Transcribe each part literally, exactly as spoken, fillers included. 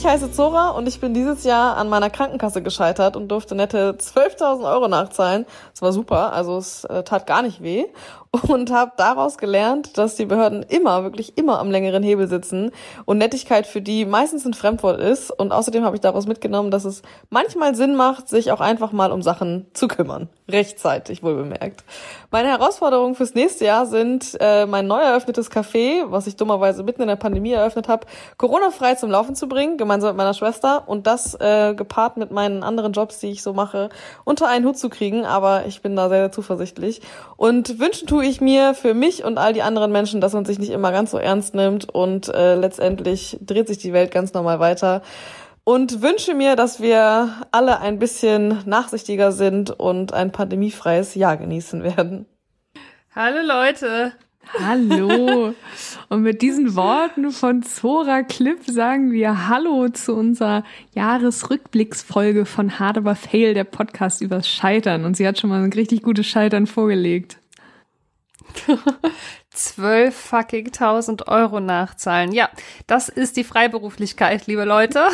heiße Zora und ich bin dieses Jahr an meiner Krankenkasse gescheitert und durfte nette zwölftausend Euro nachzahlen. Das war super, also es äh, tat gar nicht weh. Und habe daraus gelernt, dass die Behörden immer, wirklich immer am längeren Hebel sitzen und Nettigkeit für die meistens ein Fremdwort ist. Und außerdem habe ich daraus mitgenommen, dass es manchmal Sinn macht, sich auch einfach mal um Sachen zu kümmern. Rechtzeitig, wohl bemerkt. Meine Herausforderungen fürs nächste Jahr sind äh, mein neu eröffnetes Café, was ich dummerweise mitten in der Pandemie eröffnet habe, Corona-frei zum Laufen zu bringen, gemeinsam mit meiner Schwester. Und das äh, gepaart mit meinen anderen Jobs, die ich so mache, unter einen Hut zu kriegen. Aber ich bin da sehr, sehr zuversichtlich. Und wünschen tue ich mir für mich und all die anderen Menschen, dass man sich nicht immer ganz so ernst nimmt und äh, letztendlich dreht sich die Welt ganz normal weiter. Und wünsche mir, dass wir alle ein bisschen nachsichtiger sind und ein pandemiefreies Jahr genießen werden. Hallo Leute. Hallo. Und mit diesen Worten von Zora Klipp sagen wir Hallo zu unserer Jahresrückblicksfolge von Hard Aber Fail, der Podcast übers Scheitern. Und sie hat schon mal ein richtig gutes Scheitern vorgelegt. Zwölf fucking tausend Euro nachzahlen. Ja, das ist die Freiberuflichkeit, liebe Leute.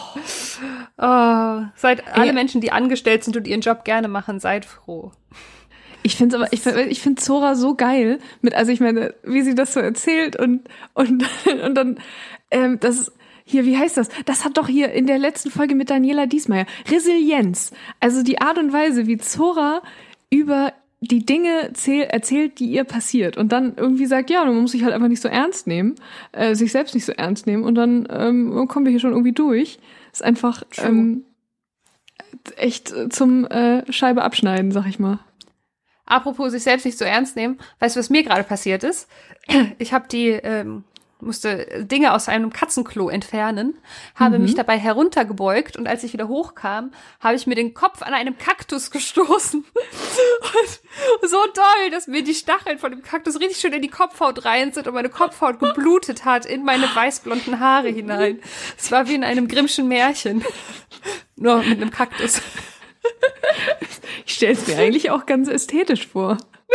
Oh, seid alle Ey. Menschen, die angestellt sind und ihren Job gerne machen, seid froh. Ich finde aber, ich finde ich find Zora so geil, mit, also ich meine, wie sie das so erzählt und, und, und dann, ähm, das ist, hier, wie heißt das? Das hat doch hier in der letzten Folge mit Daniela Diesmeier. Resilienz. Also die Art und Weise, wie Zora über die Dinge zähl, erzählt, die ihr passiert und dann irgendwie sagt, ja, man muss sich halt einfach nicht so ernst nehmen, äh, sich selbst nicht so ernst nehmen und dann ähm, kommen wir hier schon irgendwie durch. Ist einfach ähm, echt zum äh, Scheibe abschneiden, sag ich mal. Apropos sich selbst nicht so ernst nehmen, weißt du, was mir gerade passiert ist? Ich habe die ähm, musste Dinge aus einem Katzenklo entfernen, habe Mhm. mich dabei heruntergebeugt und als ich wieder hochkam, habe ich mir den Kopf an einem Kaktus gestoßen. Und so doll, dass mir die Stacheln von dem Kaktus richtig schön in die Kopfhaut rein sind und meine Kopfhaut geblutet hat in meine weißblonden Haare hinein. Es war wie in einem Grimmschen Märchen. Nur mit einem Kaktus. Ich stelle es mir eigentlich auch ganz ästhetisch vor.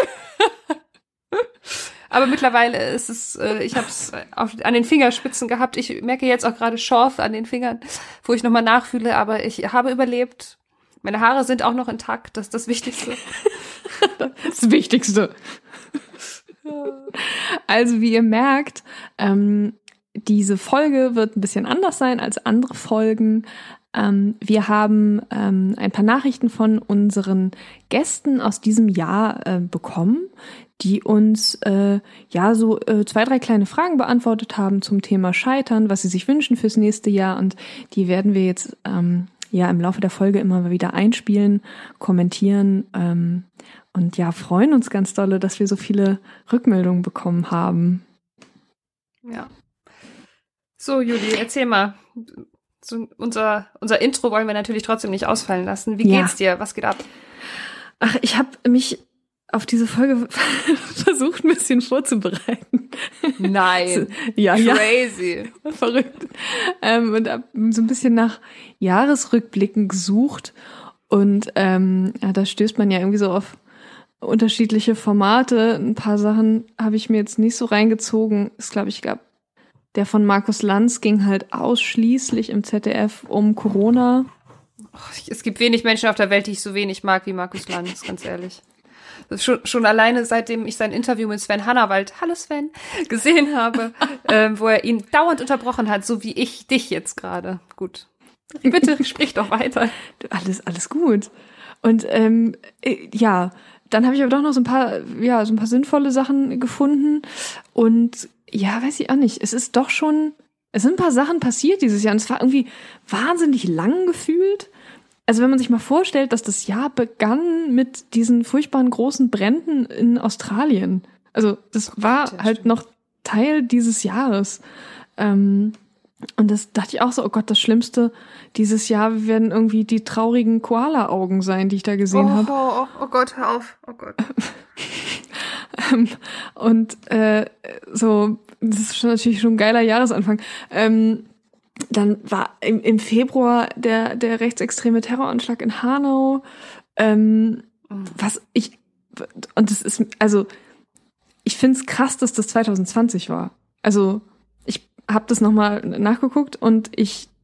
Aber mittlerweile ist es, äh, ich habe es an den Fingerspitzen gehabt. Ich merke jetzt auch gerade Schorf an den Fingern, wo ich nochmal nachfühle. Aber ich habe überlebt. Meine Haare sind auch noch intakt. Das ist das Wichtigste. Das Wichtigste. Also wie ihr merkt, ähm, diese Folge wird ein bisschen anders sein als andere Folgen. Ähm, wir haben ähm, ein paar Nachrichten von unseren Gästen aus diesem Jahr äh, bekommen, die uns äh, ja so äh, zwei, drei kleine Fragen beantwortet haben zum Thema Scheitern, was sie sich wünschen fürs nächste Jahr. Und die werden wir jetzt ähm, ja im Laufe der Folge immer wieder einspielen, kommentieren ähm, und ja, freuen uns ganz dolle, dass wir so viele Rückmeldungen bekommen haben. Ja. So, Juli, erzähl mal. So, unser, unser Intro wollen wir natürlich trotzdem nicht ausfallen lassen. Wie Ja. geht's dir? Was geht ab? Ach, ich habe mich auf diese Folge versucht, ein bisschen vorzubereiten. Nein. Ja, ja. Crazy. Verrückt. Ähm, und hab so ein bisschen nach Jahresrückblicken gesucht. Und ähm, ja, da stößt man ja irgendwie so auf unterschiedliche Formate. Ein paar Sachen habe ich mir jetzt nicht so reingezogen. Es glaube ich gab der von Markus Lanz ging halt ausschließlich im Z D F um Corona. Es gibt wenig Menschen auf der Welt, die ich so wenig mag wie Markus Lanz, ganz ehrlich. Das ist schon, schon alleine, seitdem ich sein Interview mit Sven Hannawald, hallo Sven, gesehen habe, ähm, wo er ihn dauernd unterbrochen hat, so wie ich dich jetzt gerade. Gut. Bitte, sprich doch weiter. Alles, alles gut. Und ähm, ja, dann habe ich aber doch noch so ein paar, ja, so ein paar sinnvolle Sachen gefunden. Und ja, weiß ich auch nicht. Es ist doch schon, es sind ein paar Sachen passiert dieses Jahr. Und es war irgendwie wahnsinnig lang gefühlt. Also wenn man sich mal vorstellt, dass das Jahr begann mit diesen furchtbaren großen Bränden in Australien. Also das Oh war Gott, ja, halt stimmt. noch Teil dieses Jahres. Ähm, und das dachte ich auch so, oh Gott, das Schlimmste dieses Jahr werden irgendwie die traurigen Koala-Augen sein, die ich da gesehen Oh, habe. oh, oh, oh Gott, hör auf. Oh Gott. Ähm, und äh, so, das ist schon natürlich schon ein geiler Jahresanfang. Ähm, dann war im, im Februar der der rechtsextreme Terroranschlag in Hanau. Ähm, was ich und das ist also ich finde es krass, dass das zwanzig zwanzig war. Also ich habe das nochmal nachgeguckt und ich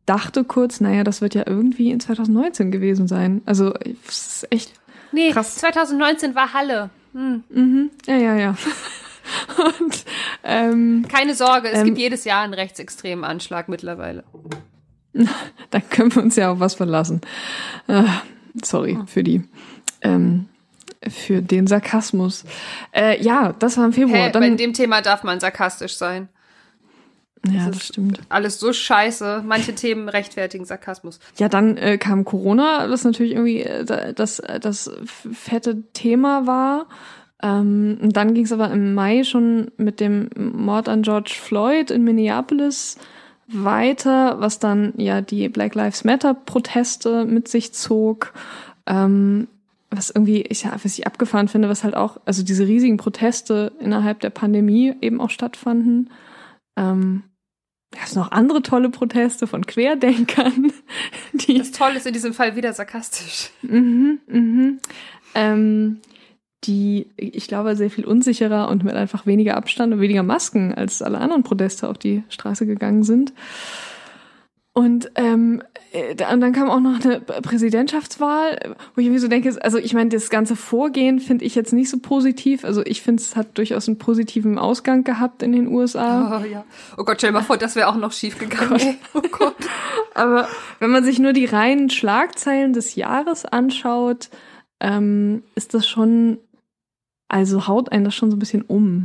dachte kurz, naja, das wird ja irgendwie in zwanzig neunzehn gewesen sein. Also, es ist echt nee, krass. zwanzig neunzehn war Halle. Hm. Mhm. Ja, ja, ja. Und, ähm, Keine Sorge, es ähm, gibt jedes Jahr einen rechtsextremen Anschlag mittlerweile. Da können wir uns ja auf was verlassen. Äh, sorry für die, ähm, für den Sarkasmus. Äh, ja, das war im Februar. Hey, Dann, bei dem Thema darf man sarkastisch sein. ja, das das stimmt. Alles so scheiße. Manche Themen rechtfertigen Sarkasmus. Ja, dann äh, kam Corona, das natürlich irgendwie äh, das, das fette Thema war. Ähm, und dann ging es aber im Mai schon mit dem Mord an George Floyd in Minneapolis weiter, was dann ja die Black Lives Matter Proteste mit sich zog, ähm, was irgendwie, ich, ja, was ich abgefahren finde, was halt auch, also diese riesigen Proteste innerhalb der Pandemie eben auch stattfanden. Ähm, es noch andere tolle Proteste von Querdenkern. Die, Das Tolle ist in diesem Fall wieder sarkastisch. mhm, mhm, ähm, die, ich glaube, sehr viel unsicherer und mit einfach weniger Abstand und weniger Masken als alle anderen Proteste auf die Straße gegangen sind. Und ähm, dann kam auch noch eine Präsidentschaftswahl, wo ich irgendwie so denke, also ich meine, das ganze Vorgehen finde ich jetzt nicht so positiv. Also ich finde, es hat durchaus einen positiven Ausgang gehabt in den U S A. Oh, ja. Oh Gott, stell dir mal vor, das wäre auch noch schief gegangen. Ey. Oh Gott. Aber wenn man sich nur die reinen Schlagzeilen des Jahres anschaut, ähm, ist das schon, also haut einen das schon so ein bisschen um.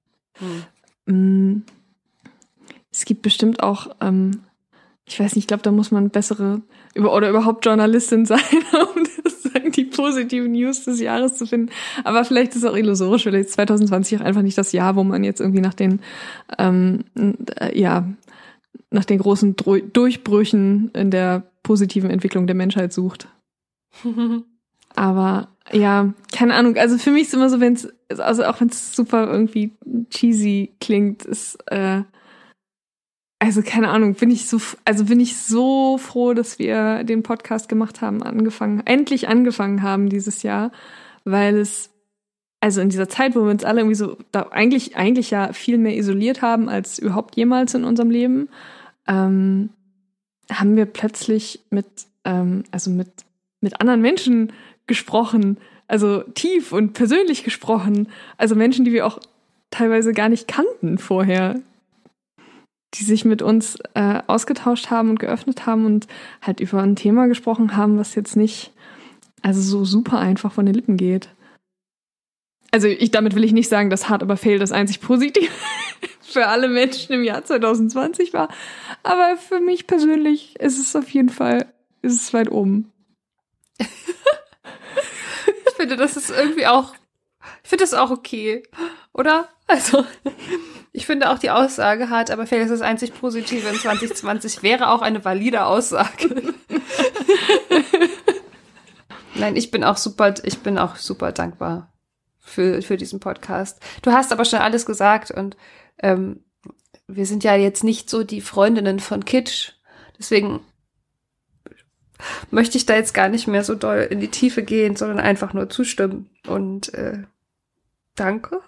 Hm. Es gibt bestimmt auch, ähm, ich weiß nicht, ich glaube, da muss man bessere über oder überhaupt Journalistin sein, um sozusagen die positiven News des Jahres zu finden. Aber vielleicht ist es auch illusorisch, vielleicht ist zwanzig zwanzig auch einfach nicht das Jahr, wo man jetzt irgendwie nach den, ähm, äh, ja, nach den großen Dro- Durchbrüchen in der positiven Entwicklung der Menschheit sucht. Aber ja, keine Ahnung. Also für mich ist immer so, wenn es, also auch wenn es super irgendwie cheesy klingt, ist, äh, also keine Ahnung, bin ich so, also bin ich so froh, dass wir den Podcast gemacht haben, angefangen, endlich angefangen haben dieses Jahr, weil es, also in dieser Zeit, wo wir uns alle irgendwie so, da eigentlich, eigentlich ja viel mehr isoliert haben als überhaupt jemals in unserem Leben, ähm, haben wir plötzlich mit, ähm, also mit, mit anderen Menschen gesprochen, also tief und persönlich gesprochen, also Menschen, die wir auch teilweise gar nicht kannten vorher, die sich mit uns äh, ausgetauscht haben und geöffnet haben und halt über ein Thema gesprochen haben, was jetzt nicht, also so super einfach von den Lippen geht. Also ich, damit will ich nicht sagen, dass Hard aber Fail das einzig Positive für alle Menschen im Jahr zwanzig zwanzig war, aber für mich persönlich ist es auf jeden Fall, ist es weit oben. Ich finde, das ist irgendwie auch, ich finde das auch okay, oder? Also, ich finde auch die Aussage hart, aber vielleicht ist das einzig Positive in zwanzig zwanzig wäre auch eine valide Aussage. Nein, ich bin auch super, ich bin auch super dankbar für, für diesen Podcast. Du hast aber schon alles gesagt und ähm, wir sind ja jetzt nicht so die Freundinnen von Kitsch, deswegen möchte ich da jetzt gar nicht mehr so doll in die Tiefe gehen, sondern einfach nur zustimmen und äh, danke.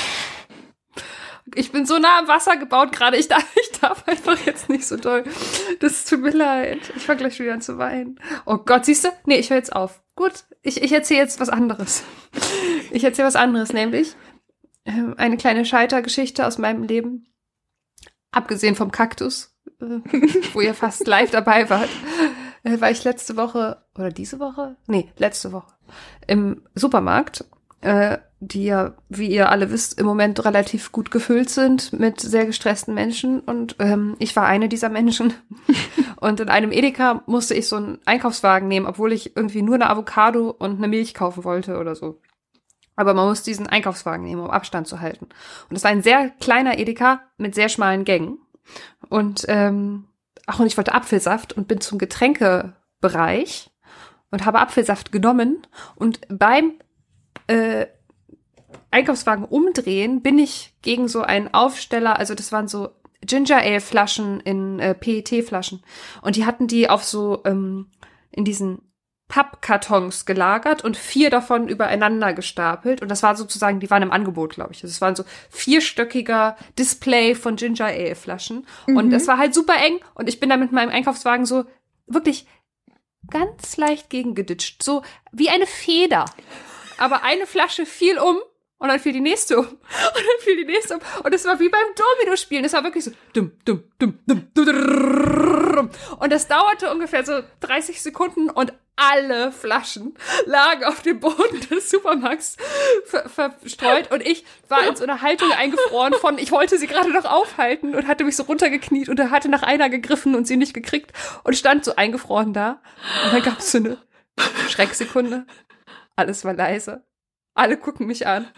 Ich bin so nah am Wasser gebaut gerade, ich darf, ich darf einfach jetzt nicht so doll. Das tut mir leid. Ich fange gleich wieder an zu weinen. Oh Gott, siehst du? Nee, ich höre jetzt auf. Gut, ich, ich erzähle jetzt was anderes. Ich erzähle was anderes, nämlich äh, eine kleine Scheitergeschichte aus meinem Leben. Abgesehen vom Kaktus, äh, wo ihr fast live dabei wart, äh, war ich letzte Woche, oder diese Woche? Nee, letzte Woche, im Supermarkt, äh, die ja, wie ihr alle wisst, im Moment relativ gut gefüllt sind mit sehr gestressten Menschen. Und ähm, ich war eine dieser Menschen. Und in einem Edeka musste ich so einen Einkaufswagen nehmen, obwohl ich irgendwie nur eine Avocado und eine Milch kaufen wollte oder so. Aber man muss diesen Einkaufswagen nehmen, um Abstand zu halten. Und es war ein sehr kleiner Edeka mit sehr schmalen Gängen. Und ähm, ach, und ich wollte Apfelsaft und bin zum Getränkebereich und habe Apfelsaft genommen. Und beim äh, Einkaufswagen umdrehen, bin ich gegen so einen Aufsteller, also das waren so Ginger Ale Flaschen in äh, P E T Flaschen und die hatten die auf so ähm, in diesen Pappkartons gelagert und vier davon übereinander gestapelt. Und das war sozusagen, die waren im Angebot, glaube ich. Das waren so vierstöckiger Display von Ginger Ale Flaschen. Mhm. Und es war halt super eng. Und ich bin da mit meinem Einkaufswagen so wirklich ganz leicht gegengeditscht. So wie eine Feder. Aber eine Flasche fiel um. Und dann fiel die nächste um. Und dann fiel die nächste um. Und es war wie beim Domino-Spielen. Es war wirklich so dumm, dumm, dumm, dumm, dumm. Und das dauerte ungefähr so dreißig Sekunden und alle Flaschen lagen auf dem Boden des Supermarkts ver- verstreut. Und ich war in so einer Haltung eingefroren von, ich wollte sie gerade noch aufhalten und hatte mich so runtergekniet und hatte nach einer gegriffen und sie nicht gekriegt und stand so eingefroren da. Und dann gab es so eine Schrecksekunde. Alles war leise. Alle gucken mich an.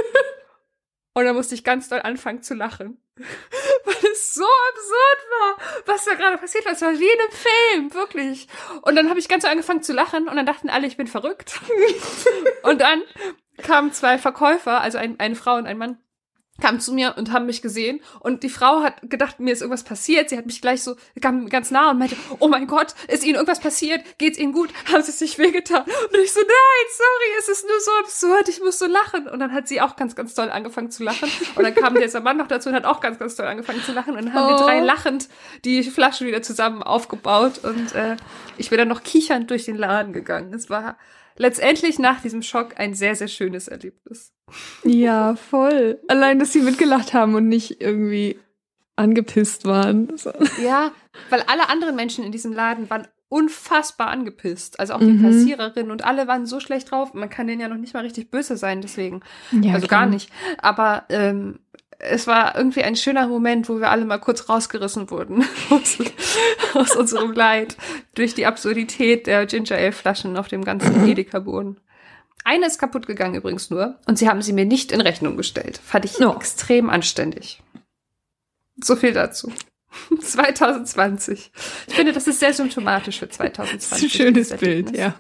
Und dann musste ich ganz doll anfangen zu lachen. Weil es so absurd war, was da gerade passiert war. Es war wie in einem Film, wirklich. Und dann habe ich ganz so angefangen zu lachen und dann dachten alle, ich bin verrückt. Und dann kamen zwei Verkäufer, also ein, eine Frau und ein Mann, kamen zu mir und haben mich gesehen und die Frau hat gedacht, mir ist irgendwas passiert. Sie hat mich gleich so, kam ganz nah und meinte, oh mein Gott, ist Ihnen irgendwas passiert? Geht's Ihnen gut? Haben Sie sich wehgetan? Und ich so, nein, sorry, es ist nur so absurd, ich muss so lachen. Und dann hat sie auch ganz, ganz toll angefangen zu lachen. Und dann kam dieser Mann noch dazu und hat auch ganz, ganz toll angefangen zu lachen. Und dann haben oh. wir drei lachend die Flaschen wieder zusammen aufgebaut und äh, ich bin dann noch kichernd durch den Laden gegangen. Es war letztendlich nach diesem Schock ein sehr, sehr schönes Erlebnis. Ja, voll. Allein, dass sie mitgelacht haben und nicht irgendwie angepisst waren. Ja, weil alle anderen Menschen in diesem Laden waren unfassbar angepisst. Also auch die mhm. Kassiererin und alle waren so schlecht drauf. Man kann denen ja noch nicht mal richtig böse sein, deswegen. Ja, also klar. Gar nicht. Aber ähm, es war irgendwie ein schöner Moment, wo wir alle mal kurz rausgerissen wurden aus, aus unserem Leid durch die Absurdität der Ginger Ale Flaschen auf dem ganzen Edeka-Boden. Eine ist kaputt gegangen übrigens nur und sie haben sie mir nicht in Rechnung gestellt. Fand ich no. extrem anständig. So viel dazu. zwanzig zwanzig. Ich finde, das ist sehr symptomatisch für zwanzig zwanzig. Das ist ein schönes Bild, ja.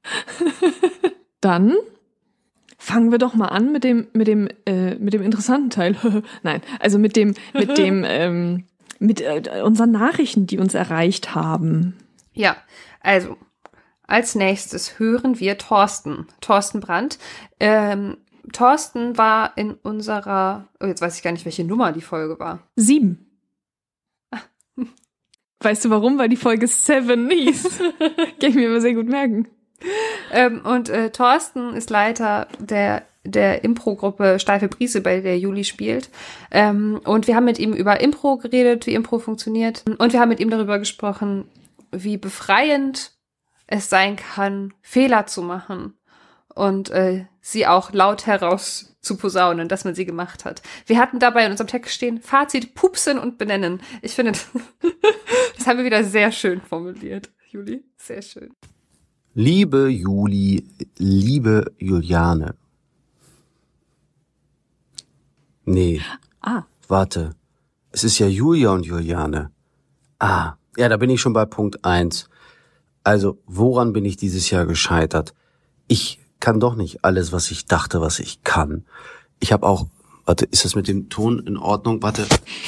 Dann fangen wir doch mal an mit dem mit dem äh, mit dem interessanten Teil. Nein, also mit dem mit dem ähm, mit äh, unseren Nachrichten, die uns erreicht haben. Ja, also als nächstes hören wir Thorsten, Thorsten Brandt. Ähm, Thorsten war in unserer, oh, jetzt weiß ich gar nicht, welche Nummer die Folge war. Sieben. Weißt du warum? Weil die Folge Seven hieß. Kann ich mir immer sehr gut merken. Ähm, und äh, Thorsten ist Leiter der der Impro-Gruppe Steife Brise, bei der Juli spielt. Ähm, und wir haben mit ihm über Impro geredet, wie Impro funktioniert. Und wir haben mit ihm darüber gesprochen, wie befreiend es sein kann, Fehler zu machen und äh, sie auch laut heraus zu posaunen, dass man sie gemacht hat. Wir hatten dabei in unserem Text stehen, Fazit, pupsen und benennen. Ich finde, das haben wir wieder sehr schön formuliert, Juli. Sehr schön. Liebe Juli, liebe Juliane. Nee. Ah. Warte. Es ist ja Julia und Juliane. Ah. Ja, da bin ich schon bei Punkt eins. Also, woran bin ich dieses Jahr gescheitert? Ich kann doch nicht alles, was ich dachte, was ich kann. Ich habe auch, warte, ist das mit dem Ton in Ordnung? Warte.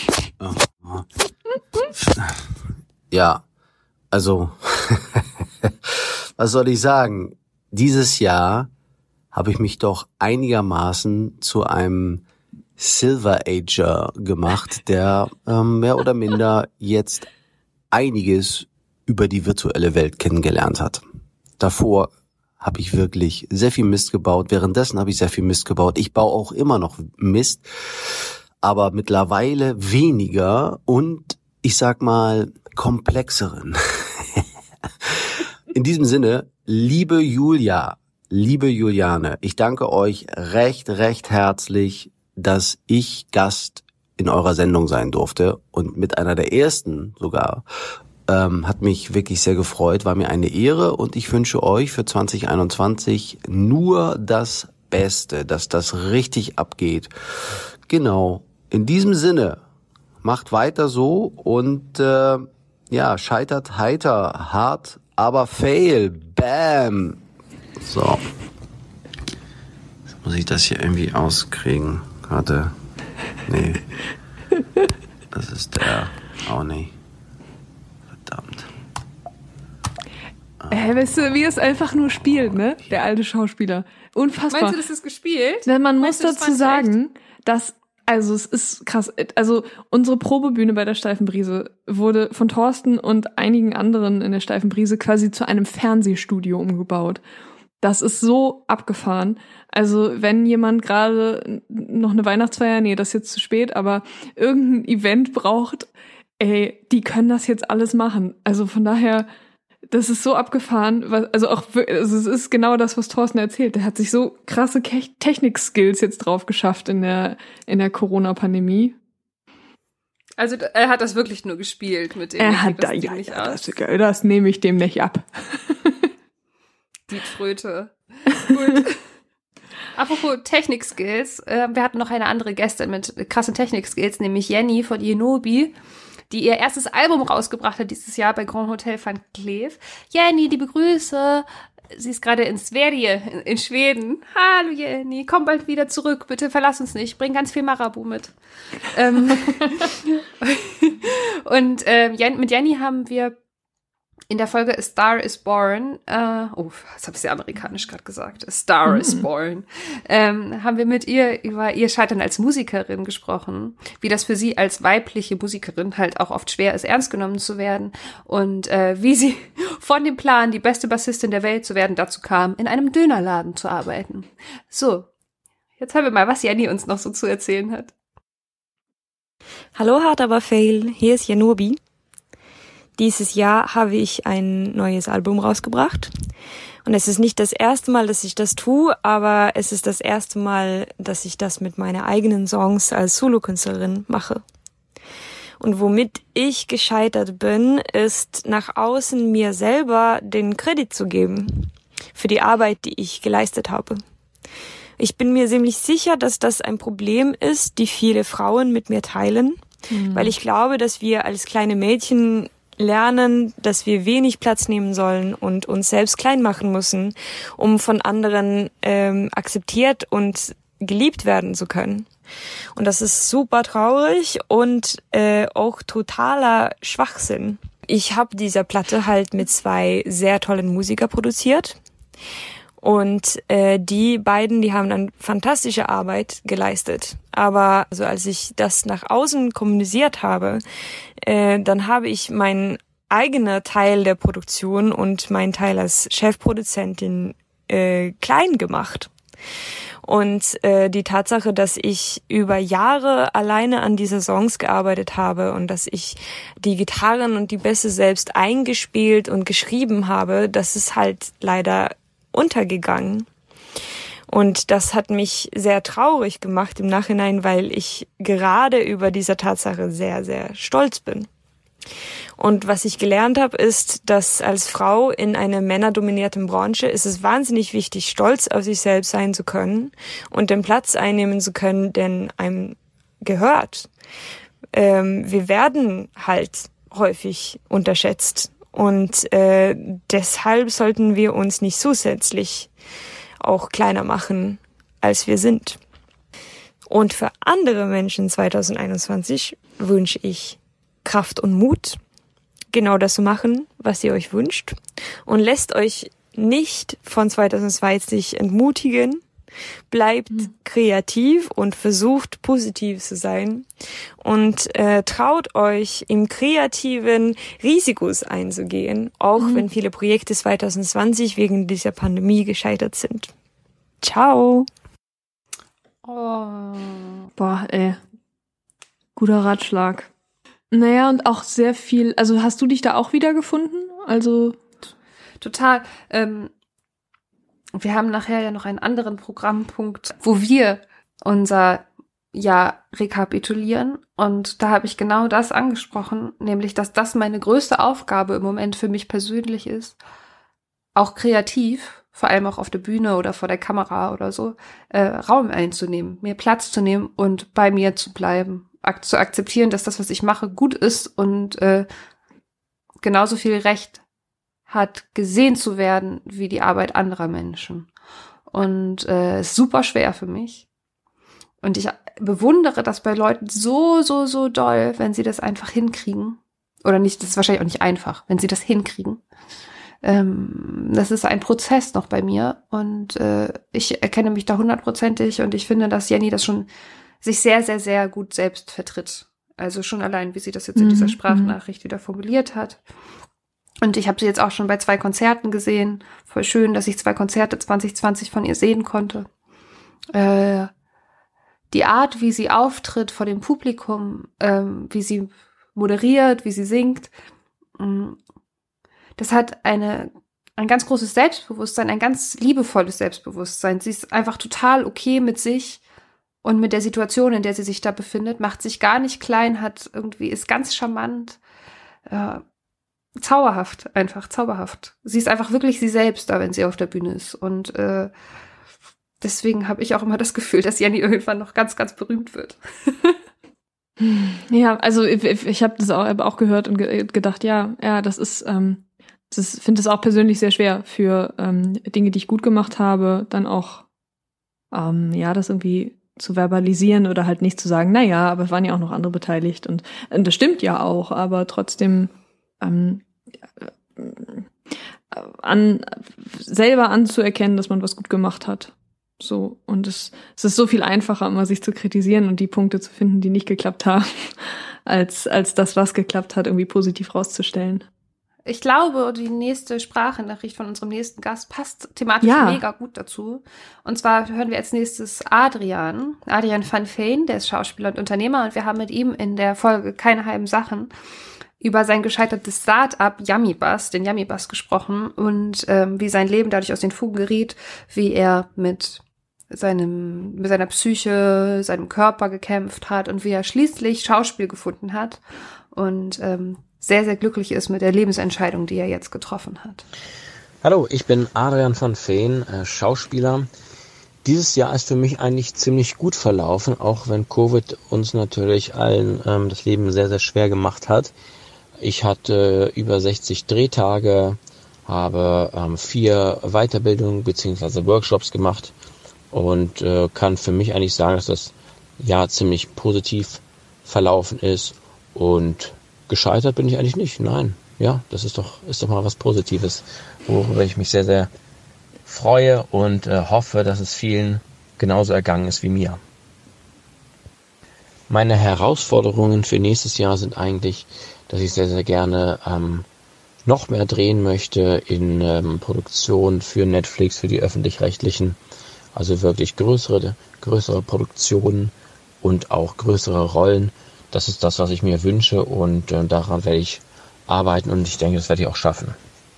Ja, also, was soll ich sagen? Dieses Jahr habe ich mich doch einigermaßen zu einem Silver Ager gemacht, der ähm, mehr oder minder jetzt einiges über die virtuelle Welt kennengelernt hat. Davor habe ich wirklich sehr viel Mist gebaut. Währenddessen habe ich sehr viel Mist gebaut. Ich baue auch immer noch Mist, aber mittlerweile weniger und ich sag mal komplexeren. In diesem Sinne, liebe Julia, liebe Juliane, ich danke euch recht, recht herzlich, dass ich Gast in eurer Sendung sein durfte und mit einer der ersten sogar. Ähm, hat mich wirklich sehr gefreut, war mir eine Ehre und ich wünsche euch für zwanzig einundzwanzig nur das Beste, dass das richtig abgeht. Genau, in diesem Sinne, macht weiter so und äh, ja, scheitert heiter, hart, aber fail, bam. So, jetzt muss ich das hier irgendwie auskriegen. Warte, nee, das ist der, auch nicht. Verdammt. Hä, weißt du, wie er es einfach nur spielt, ne? Der alte Schauspieler. Unfassbar. Meinst du, das ist gespielt? Denn man Meinst muss du, das dazu fandst du sagen, dass, also es ist krass, also unsere Probebühne bei der Steifen Brise wurde von Thorsten und einigen anderen in der Steifen Brise quasi zu einem Fernsehstudio umgebaut. Das ist so abgefahren. Also wenn jemand gerade noch eine Weihnachtsfeier, nee, das ist jetzt zu spät, aber irgendein Event braucht, ey, die können das jetzt alles machen. Also von daher, das ist so abgefahren. Was, also auch, also es ist genau das, was Thorsten erzählt. Der hat sich so krasse Ke- Technik-Skills jetzt drauf geschafft in der in der Corona-Pandemie. Also er hat das wirklich nur gespielt mit dem. Er hat da, das ja, nicht ja, aus. das, das nehme ich dem nicht ab. Die Tröte. Gut. Apropos Technik-Skills, äh, wir hatten noch eine andere Gästin mit krassen Technik-Skills, nämlich Jenny von Jenobi, die ihr erstes Album rausgebracht hat dieses Jahr bei Grand Hotel van Cleef. Jenny, liebe Grüße. Sie ist gerade in Sverige, in, in Schweden. Hallo Jenny, komm bald wieder zurück. Bitte verlass uns nicht. Bring ganz viel Marabu mit. ähm, und ähm, mit Jenny haben wir in der Folge A Star is Born, äh, oh, das habe ich sehr amerikanisch gerade gesagt, A Star mm. is Born, ähm, haben wir mit ihr über ihr Scheitern als Musikerin gesprochen, wie das für sie als weibliche Musikerin halt auch oft schwer ist, ernst genommen zu werden und äh, wie sie von dem Plan, die beste Bassistin der Welt zu werden, dazu kam, in einem Dönerladen zu arbeiten. So, jetzt hören wir mal, was Jenny uns noch so zu erzählen hat. Hallo Hart aber Fail, hier ist Jenobi. Dieses Jahr habe ich ein neues Album rausgebracht. Und es ist nicht das erste Mal, dass ich das tue, aber es ist das erste Mal, dass ich das mit meinen eigenen Songs als Solokünstlerin mache. Und womit ich gescheitert bin, ist nach außen mir selber den Kredit zu geben für die Arbeit, die ich geleistet habe. Ich bin mir ziemlich sicher, dass das ein Problem ist, die viele Frauen mit mir teilen, mhm. weil ich glaube, dass wir als kleine Mädchen lernen, dass wir wenig Platz nehmen sollen und uns selbst klein machen müssen, um von anderen ähm, akzeptiert und geliebt werden zu können. Und das ist super traurig und äh, auch totaler Schwachsinn. Ich habe diese Platte halt mit zwei sehr tollen Musikern produziert. Und äh, die beiden, die haben dann fantastische Arbeit geleistet. Aber also als ich das nach außen kommuniziert habe, äh, dann habe ich meinen eigenen Teil der Produktion und meinen Teil als Chefproduzentin äh, klein gemacht. Und äh, die Tatsache, dass ich über Jahre alleine an diese Songs gearbeitet habe und dass ich die Gitarren und die Bässe selbst eingespielt und geschrieben habe, das ist halt leider untergegangen. Und das hat mich sehr traurig gemacht im Nachhinein, weil ich gerade über diese Tatsache sehr, sehr stolz bin. Und was ich gelernt habe, ist, dass als Frau in einer männerdominierten Branche ist es wahnsinnig wichtig, stolz auf sich selbst sein zu können und den Platz einnehmen zu können, der einem gehört. Ähm, wir werden halt häufig unterschätzt. Und äh, deshalb sollten wir uns nicht zusätzlich auch kleiner machen, als wir sind. Und für andere Menschen zwanzig einundzwanzig wünsche ich Kraft und Mut, genau das zu machen, was ihr euch wünscht. Und lasst euch nicht von zwanzig zwanzig entmutigen. Bleibt mhm. kreativ und versucht positiv zu sein und äh, traut euch im kreativen Risikos einzugehen, auch mhm. wenn viele Projekte zwanzig zwanzig wegen dieser Pandemie gescheitert sind. Ciao! Oh. Boah, ey. Guter Ratschlag. Naja, und auch sehr viel, also hast du dich da auch wiedergefunden? Also total. Ähm Wir haben nachher ja noch einen anderen Programmpunkt, wo wir unser Jahr rekapitulieren. Und da habe ich genau das angesprochen, nämlich, dass das meine größte Aufgabe im Moment für mich persönlich ist, auch kreativ, vor allem auch auf der Bühne oder vor der Kamera oder so, äh, Raum einzunehmen, mir Platz zu nehmen und bei mir zu bleiben, ak- zu akzeptieren, dass das, was ich mache, gut ist und äh, genauso viel Recht hat, gesehen zu werden wie die Arbeit anderer Menschen. Und äh, ist super schwer für mich. Und ich bewundere das bei Leuten so, so, so doll, wenn sie das einfach hinkriegen. Oder nicht, das ist wahrscheinlich auch nicht einfach, wenn sie das hinkriegen. ähm, das ist ein Prozess noch bei mir und äh, ich erkenne mich da hundertprozentig und ich finde, dass Jenny das schon sich sehr, sehr, sehr gut selbst vertritt. Also schon allein, wie sie das jetzt in dieser Sprachnachricht wieder formuliert hat. Und ich habe sie jetzt auch schon bei zwei Konzerten gesehen. Voll schön, dass ich zwei Konzerte zwanzig zwanzig von ihr sehen konnte. Äh, die Art, wie sie auftritt vor dem Publikum, ähm, wie sie moderiert, wie sie singt, mh, das hat eine ein ganz großes Selbstbewusstsein, ein ganz liebevolles Selbstbewusstsein. Sie ist einfach total okay mit sich und mit der Situation, in der sie sich da befindet, macht sich gar nicht klein, hat irgendwie, ist ganz charmant, äh, zauberhaft, einfach zauberhaft. Sie ist einfach wirklich sie selbst da, wenn sie auf der Bühne ist. Und äh, deswegen habe ich auch immer das Gefühl, dass Jenny irgendwann noch ganz, ganz berühmt wird. Ja, also ich, ich habe das auch, auch gehört und ge- gedacht, ja, ja, das ist, ähm, das finde es auch persönlich sehr schwer für ähm, Dinge, die ich gut gemacht habe, dann auch, ähm, ja, das irgendwie zu verbalisieren oder halt nicht zu sagen, na ja, aber es waren ja auch noch andere beteiligt und, und das stimmt ja auch, aber trotzdem ähm, an selber anzuerkennen, dass man was gut gemacht hat. So, und es, es ist so viel einfacher, immer sich zu kritisieren und die Punkte zu finden, die nicht geklappt haben, als, als das, was geklappt hat, irgendwie positiv rauszustellen. Ich glaube, die nächste Sprachnachricht von unserem nächsten Gast passt thematisch Ja. mega gut dazu. Und zwar hören wir als nächstes Adrian, Adrian van Veen, der ist Schauspieler und Unternehmer und wir haben mit ihm in der Folge Keine halben Sachen über sein gescheitertes Start-up Yummybus, den Yummybus gesprochen und ähm, wie sein Leben dadurch aus den Fugen geriet, wie er mit seinem, mit seiner Psyche, seinem Körper gekämpft hat und wie er schließlich Schauspiel gefunden hat und ähm, sehr, sehr glücklich ist mit der Lebensentscheidung, die er jetzt getroffen hat. Hallo, ich bin Adrian van Veen, äh, Schauspieler. Dieses Jahr ist für mich eigentlich ziemlich gut verlaufen, auch wenn Covid uns natürlich allen ähm, das Leben sehr, sehr schwer gemacht hat. Ich hatte äh, über sechzig Drehtage, habe ähm, vier Weiterbildungen bzw. Workshops gemacht und äh, kann für mich eigentlich sagen, dass das Jahr ziemlich positiv verlaufen ist und gescheitert bin ich eigentlich nicht. Nein, ja, das ist doch ist doch mal was Positives, worüber ich mich sehr, sehr freue und äh, hoffe, dass es vielen genauso ergangen ist wie mir. Meine Herausforderungen für nächstes Jahr sind eigentlich, dass ich sehr, sehr gerne ähm, noch mehr drehen möchte in ähm, Produktionen für Netflix, für die Öffentlich-Rechtlichen. Also wirklich größere, größere Produktionen und auch größere Rollen. Das ist das, was ich mir wünsche und äh, daran werde ich arbeiten und ich denke, das werde ich auch schaffen.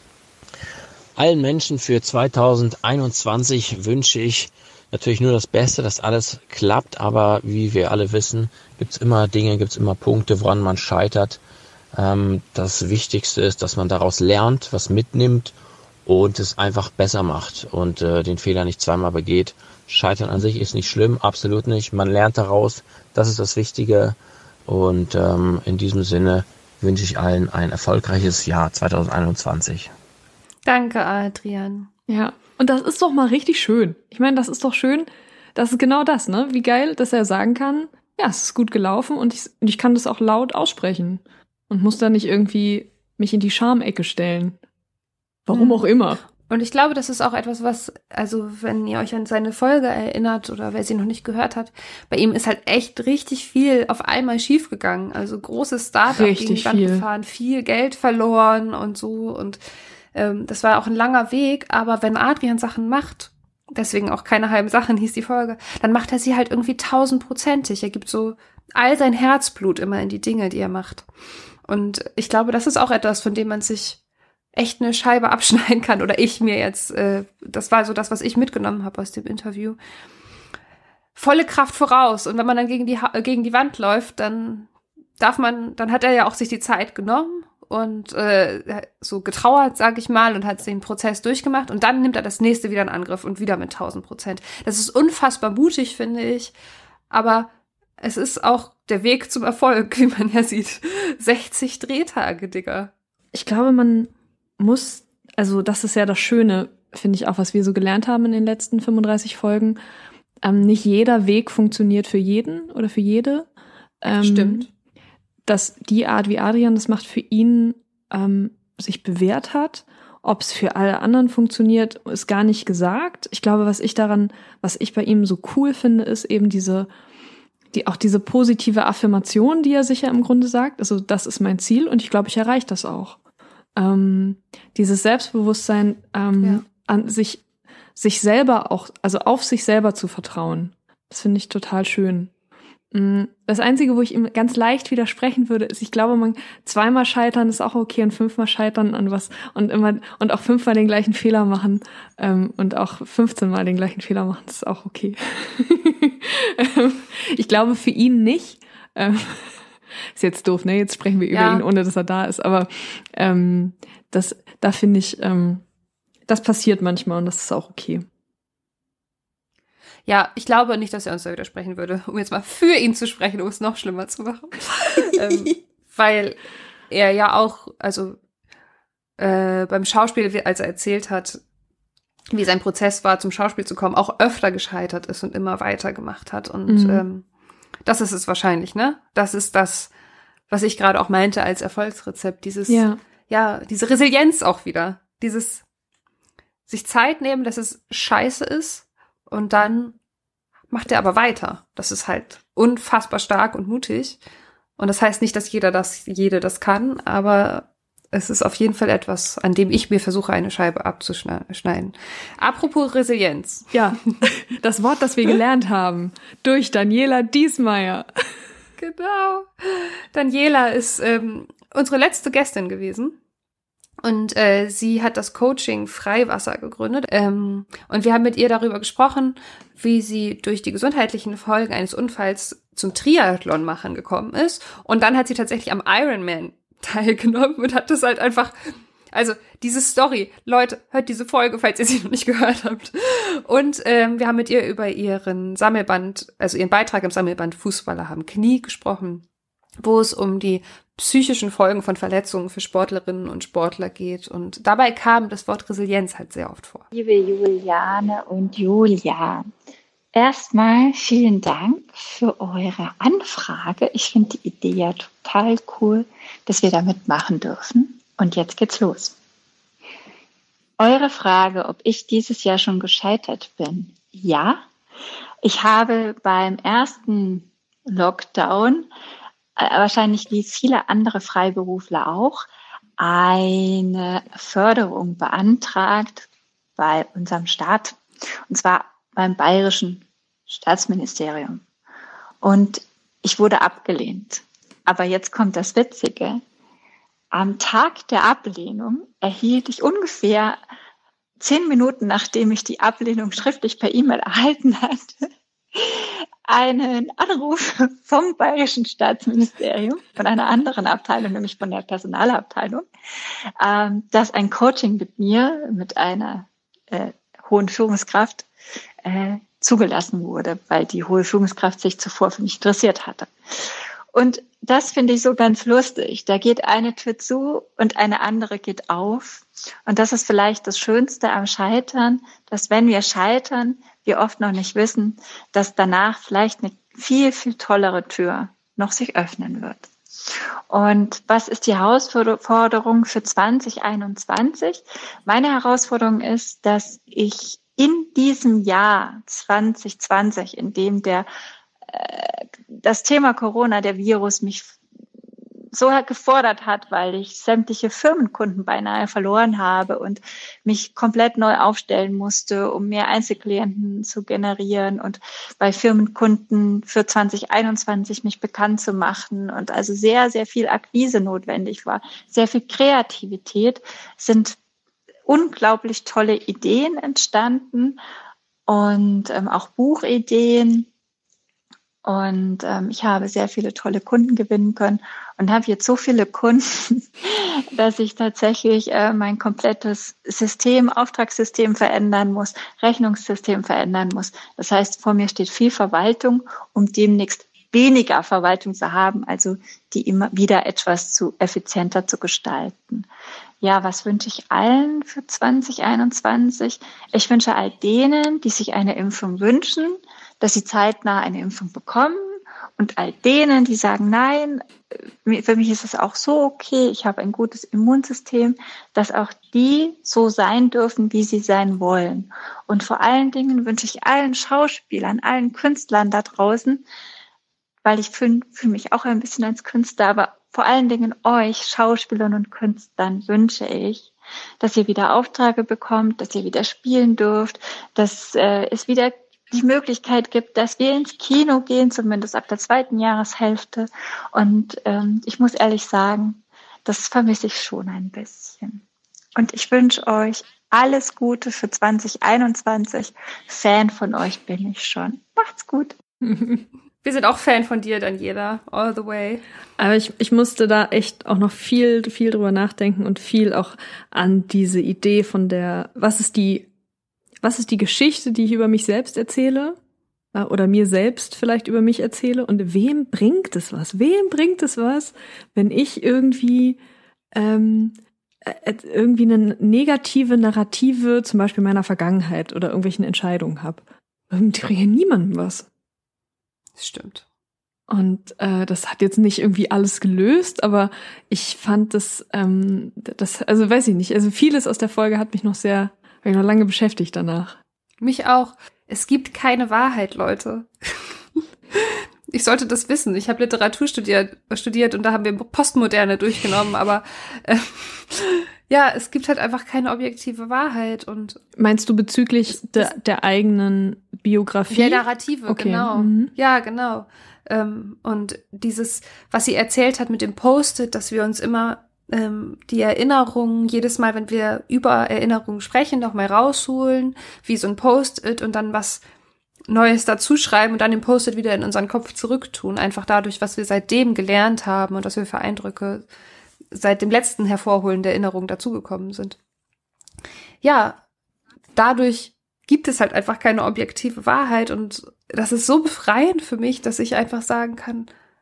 Allen Menschen für zweitausendeinundzwanzig wünsche ich natürlich nur das Beste, dass alles klappt, aber wie wir alle wissen, gibt es immer Dinge, gibt es immer Punkte, woran man scheitert. Ähm, das Wichtigste ist, dass man daraus lernt, was mitnimmt und es einfach besser macht und äh, den Fehler nicht zweimal begeht. Scheitern an sich ist nicht schlimm, absolut nicht. Man lernt daraus, das ist das Wichtige. Und ähm, in diesem Sinne wünsche ich allen ein erfolgreiches Jahr zweitausendeinundzwanzig. Danke, Adrian. Ja, und das ist doch mal richtig schön. Ich meine, das ist doch schön, das ist genau das, ne? Wie geil, dass er sagen kann, ja, es ist gut gelaufen und ich, und ich kann das auch laut aussprechen und muss da nicht irgendwie mich in die Schamecke stellen. Warum Mhm. auch immer. Und ich glaube, das ist auch etwas, was, also wenn ihr euch an seine Folge erinnert oder wer sie noch nicht gehört hat, bei ihm ist halt echt richtig viel auf einmal schiefgegangen. Also großes Start-up gegen Richtig die Wand viel. gefahren, viel Geld verloren und so. Und ähm, das war auch ein langer Weg. Aber wenn Adrian Sachen macht, deswegen auch keine halben Sachen hieß die Folge, dann macht er sie halt irgendwie tausendprozentig. Er gibt so all sein Herzblut immer in die Dinge, die er macht. Und ich glaube, das ist auch etwas, von dem man sich echt eine Scheibe abschneiden kann oder ich mir jetzt, äh, das war so das, was ich mitgenommen habe aus dem Interview. Volle Kraft voraus und wenn man dann gegen die ha- gegen die Wand läuft, dann darf man, dann hat er ja auch sich die Zeit genommen und äh, so getrauert, sag ich mal, und hat den Prozess durchgemacht und dann nimmt er das nächste wieder in Angriff und wieder mit tausend Prozent. Das ist unfassbar mutig, finde ich, aber es ist auch der Weg zum Erfolg, wie man ja sieht. sechzig Drehtage, Digga. Ich glaube, man muss, also das ist ja das Schöne, finde ich auch, was wir so gelernt haben in den letzten fünfunddreißig Folgen. Ähm, nicht jeder Weg funktioniert für jeden oder für jede. Ähm, Stimmt. Dass die Art, wie Adrian das macht, für ihn ähm, sich bewährt hat ob es für alle anderen funktioniert, ist gar nicht gesagt. Ich glaube, was ich daran, was ich bei ihm so cool finde, ist eben diese, die, auch diese positive Affirmation, die er sich ja im Grunde sagt. Also das ist mein Ziel und ich glaube, ich erreiche das auch. Ähm, dieses Selbstbewusstsein, ähm, ja. an sich, sich selber auch, also auf sich selber zu vertrauen. Das finde ich total schön. Das Einzige, wo ich ihm ganz leicht widersprechen würde, ist, ich glaube, man zweimal scheitern ist auch okay und fünfmal scheitern an was und immer und auch fünfmal den gleichen Fehler machen ähm, und auch fünfzehnmal den gleichen Fehler machen, das ist auch okay. Ich glaube für ihn nicht. Ähm, ist jetzt doof, ne? Jetzt sprechen wir über ja. ihn, ohne dass er da ist. Aber ähm, das, da finde ich, ähm, das passiert manchmal und das ist auch okay. Ja, ich glaube nicht, dass er uns da widersprechen würde, um jetzt mal für ihn zu sprechen, um es noch schlimmer zu machen. ähm, weil er ja auch, also äh, beim Schauspiel, als er erzählt hat, wie sein Prozess war, zum Schauspiel zu kommen, auch öfter gescheitert ist und immer weitergemacht hat. Und mhm. ähm, das ist es wahrscheinlich, ne? Das ist das, was ich gerade auch meinte als Erfolgsrezept. Dieses, ja. ja, diese Resilienz auch wieder. Dieses sich Zeit nehmen, dass es scheiße ist. Und dann macht er aber weiter. Das ist halt unfassbar stark und mutig. Und das heißt nicht, dass jeder das, jede das kann, aber es ist auf jeden Fall etwas, an dem ich mir versuche, eine Scheibe abzuschneiden. Apropos Resilienz. Ja, das Wort, das wir gelernt haben, durch Daniela Diesmeier. Genau. Daniela ist ähm, unsere letzte Gästin gewesen. Und äh, sie hat das Coaching Freiwasser gegründet. Ähm, und wir haben mit ihr darüber gesprochen, wie sie durch die gesundheitlichen Folgen eines Unfalls zum Triathlon machen gekommen ist. Und dann hat sie tatsächlich am Ironman teilgenommen und hat das halt einfach, also diese Story, Leute, hört diese Folge, falls ihr sie noch nicht gehört habt. Und ähm, wir haben mit ihr über ihren Sammelband, also ihren Beitrag im Sammelband Fußballer haben Knie gesprochen, wo es um die psychischen Folgen von Verletzungen für Sportlerinnen und Sportler geht. Und dabei kam das Wort Resilienz halt sehr oft vor. Liebe Juliane und Julia, erstmal vielen Dank für eure Anfrage. Ich finde die Idee ja total cool, dass wir da mitmachen dürfen. Und jetzt geht's los. Eure Frage, ob ich dieses Jahr schon gescheitert bin. Ja, ich habe beim ersten Lockdown, wahrscheinlich wie viele andere Freiberufler auch, eine Förderung beantragt bei unserem Staat, und zwar beim Bayerischen Staatsministerium. Und ich wurde abgelehnt. Aber jetzt kommt das Witzige. Am Tag der Ablehnung erhielt ich ungefähr zehn Minuten, nachdem ich die Ablehnung schriftlich per E-Mail erhalten hatte, einen Anruf vom Bayerischen Staatsministerium, von einer anderen Abteilung, nämlich von der Personalabteilung, ähm, dass ein Coaching mit mir, mit einer äh, hohen Führungskraft, äh, zugelassen wurde, weil die hohe Führungskraft sich zuvor für mich interessiert hatte. Und das finde ich so ganz lustig. Da geht eine Tür zu und eine andere geht auf. Und das ist vielleicht das Schönste am Scheitern, dass wenn wir scheitern, wir oft noch nicht wissen, dass danach vielleicht eine viel, viel tollere Tür noch sich öffnen wird. Und was ist die Herausforderung für zwanzig einundzwanzig? Meine Herausforderung ist, dass ich in diesem Jahr zwanzig zwanzig, in dem der das Thema Corona, der Virus, mich so gefordert hat, weil ich sämtliche Firmenkunden beinahe verloren habe und mich komplett neu aufstellen musste, um mehr Einzelklienten zu generieren und bei Firmenkunden für zwanzig einundzwanzig mich bekannt zu machen und also sehr, sehr viel Akquise notwendig war, sehr viel Kreativität, sind unglaublich tolle Ideen entstanden und ähm, auch Buchideen. Und ähm, ich habe sehr viele tolle Kunden gewinnen können und habe jetzt so viele Kunden, dass ich tatsächlich äh, mein komplettes System, Auftragssystem verändern muss, Rechnungssystem verändern muss. Das heißt, vor mir steht viel Verwaltung, um demnächst weniger Verwaltung zu haben, also die immer wieder etwas zu effizienter zu gestalten. Ja, was wünsche ich allen für zwanzig einundzwanzig? Ich wünsche all denen, die sich eine Impfung wünschen, dass sie zeitnah eine Impfung bekommen Und all denen, die sagen, nein, für mich ist es auch so okay, ich habe ein gutes Immunsystem, dass auch die so sein dürfen, wie sie sein wollen. Und vor allen Dingen wünsche ich allen Schauspielern, allen Künstlern da draußen, weil ich fühle fühl mich auch ein bisschen als Künstler, aber vor allen Dingen euch, Schauspielern und Künstlern, wünsche ich, dass ihr wieder Aufträge bekommt, dass ihr wieder spielen dürft, dass äh, es wieder die Möglichkeit gibt, dass wir ins Kino gehen, zumindest ab der zweiten Jahreshälfte. Und ähm, ich muss ehrlich sagen, das vermisse ich schon ein bisschen. Und ich wünsche euch alles Gute für zwanzig einundzwanzig. Fan von euch bin ich schon. Macht's gut. Wir sind auch Fan von dir, Daniela, all the way. Aber ich, ich musste da echt auch noch viel, viel drüber nachdenken und viel auch an diese Idee von der, was ist die Was ist die Geschichte, die ich über mich selbst erzähle? Oder mir selbst vielleicht über mich erzähle? Und wem bringt es was? Wem bringt es was, wenn ich irgendwie ähm, irgendwie eine negative Narrative, zum Beispiel meiner Vergangenheit oder irgendwelchen Entscheidungen habe? Die bringen niemandem was. Das stimmt. Und äh, das hat jetzt nicht irgendwie alles gelöst, aber ich fand das, ähm, das, also weiß ich nicht, also vieles aus der Folge hat mich noch sehr War ich noch lange beschäftigt danach. Mich auch. Es gibt keine Wahrheit, Leute. Ich sollte das wissen. Ich habe Literatur studiert, studiert und da haben wir Postmoderne durchgenommen, aber äh, ja, es gibt halt einfach keine objektive Wahrheit. Und meinst du bezüglich der, der eigenen Biografie? Der Narrative, okay. Genau. Mhm. Ja, genau. Ähm, und dieses, was sie erzählt hat mit dem Post-it, dass wir uns immer die Erinnerungen, jedes Mal, wenn wir über Erinnerungen sprechen, noch mal rausholen, wie so ein Post-it und dann was Neues dazu schreiben und dann den Post-it wieder in unseren Kopf zurücktun. Einfach dadurch, was wir seitdem gelernt haben und was wir für Eindrücke seit dem letzten Hervorholen der Erinnerungen dazugekommen sind. Ja, dadurch gibt es halt einfach keine objektive Wahrheit und das ist so befreiend für mich, dass ich einfach sagen kann,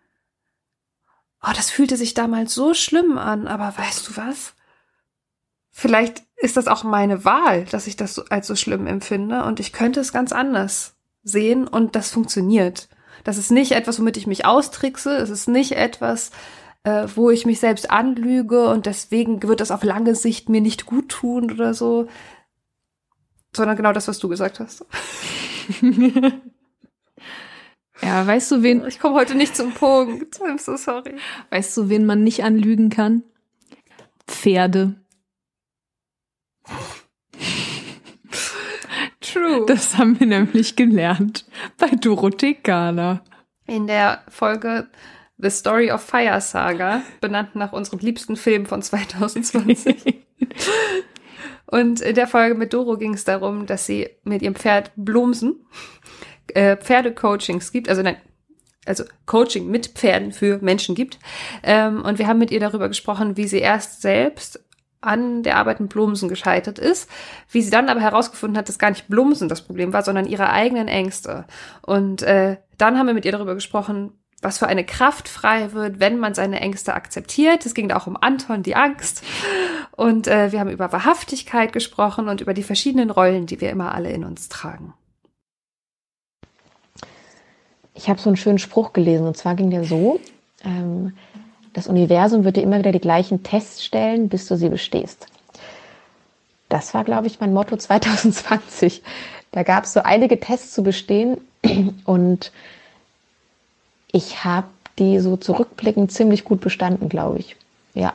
oh, das fühlte sich damals so schlimm an, aber weißt du was? Vielleicht ist das auch meine Wahl, dass ich das so, als so schlimm empfinde und ich könnte es ganz anders sehen und das funktioniert. Das ist nicht etwas, womit ich mich austrickse, es ist nicht etwas, äh, wo ich mich selbst anlüge und deswegen wird das auf lange Sicht mir nicht gut tun oder so, sondern genau das, was du gesagt hast. Ja, weißt du, wen... Ich komme heute nicht zum Punkt. I'm so sorry. Weißt du, wen man nicht anlügen kann? Pferde. True. Das haben wir nämlich gelernt bei Dorothee Gala. In der Folge The Story of Fire Saga, benannt nach unserem liebsten Film von zwanzig zwanzig. Und in der Folge mit Doro ging es darum, dass sie mit ihrem Pferd Blumsen äh, Pferdecoachings gibt, also nein, also Coaching mit Pferden für Menschen gibt. Ähm, und wir haben mit ihr darüber gesprochen, wie sie erst selbst an der Arbeit mit Blumsen gescheitert ist, wie sie dann aber herausgefunden hat, dass gar nicht Blumsen das Problem war, sondern ihre eigenen Ängste. Und äh, dann haben wir mit ihr darüber gesprochen, was für eine Kraft frei wird, wenn man seine Ängste akzeptiert. Es ging da auch um Anton, die Angst. Und äh, wir haben über Wahrhaftigkeit gesprochen und über die verschiedenen Rollen, die wir immer alle in uns tragen. Ich habe so einen schönen Spruch gelesen, und zwar ging der so, ähm, das Universum wird dir immer wieder die gleichen Tests stellen, bis du sie bestehst. Das war, glaube ich, mein Motto zwanzig zwanzig. Da gab es so einige Tests zu bestehen und ich habe die so zurückblickend ziemlich gut bestanden, glaube ich. Ja.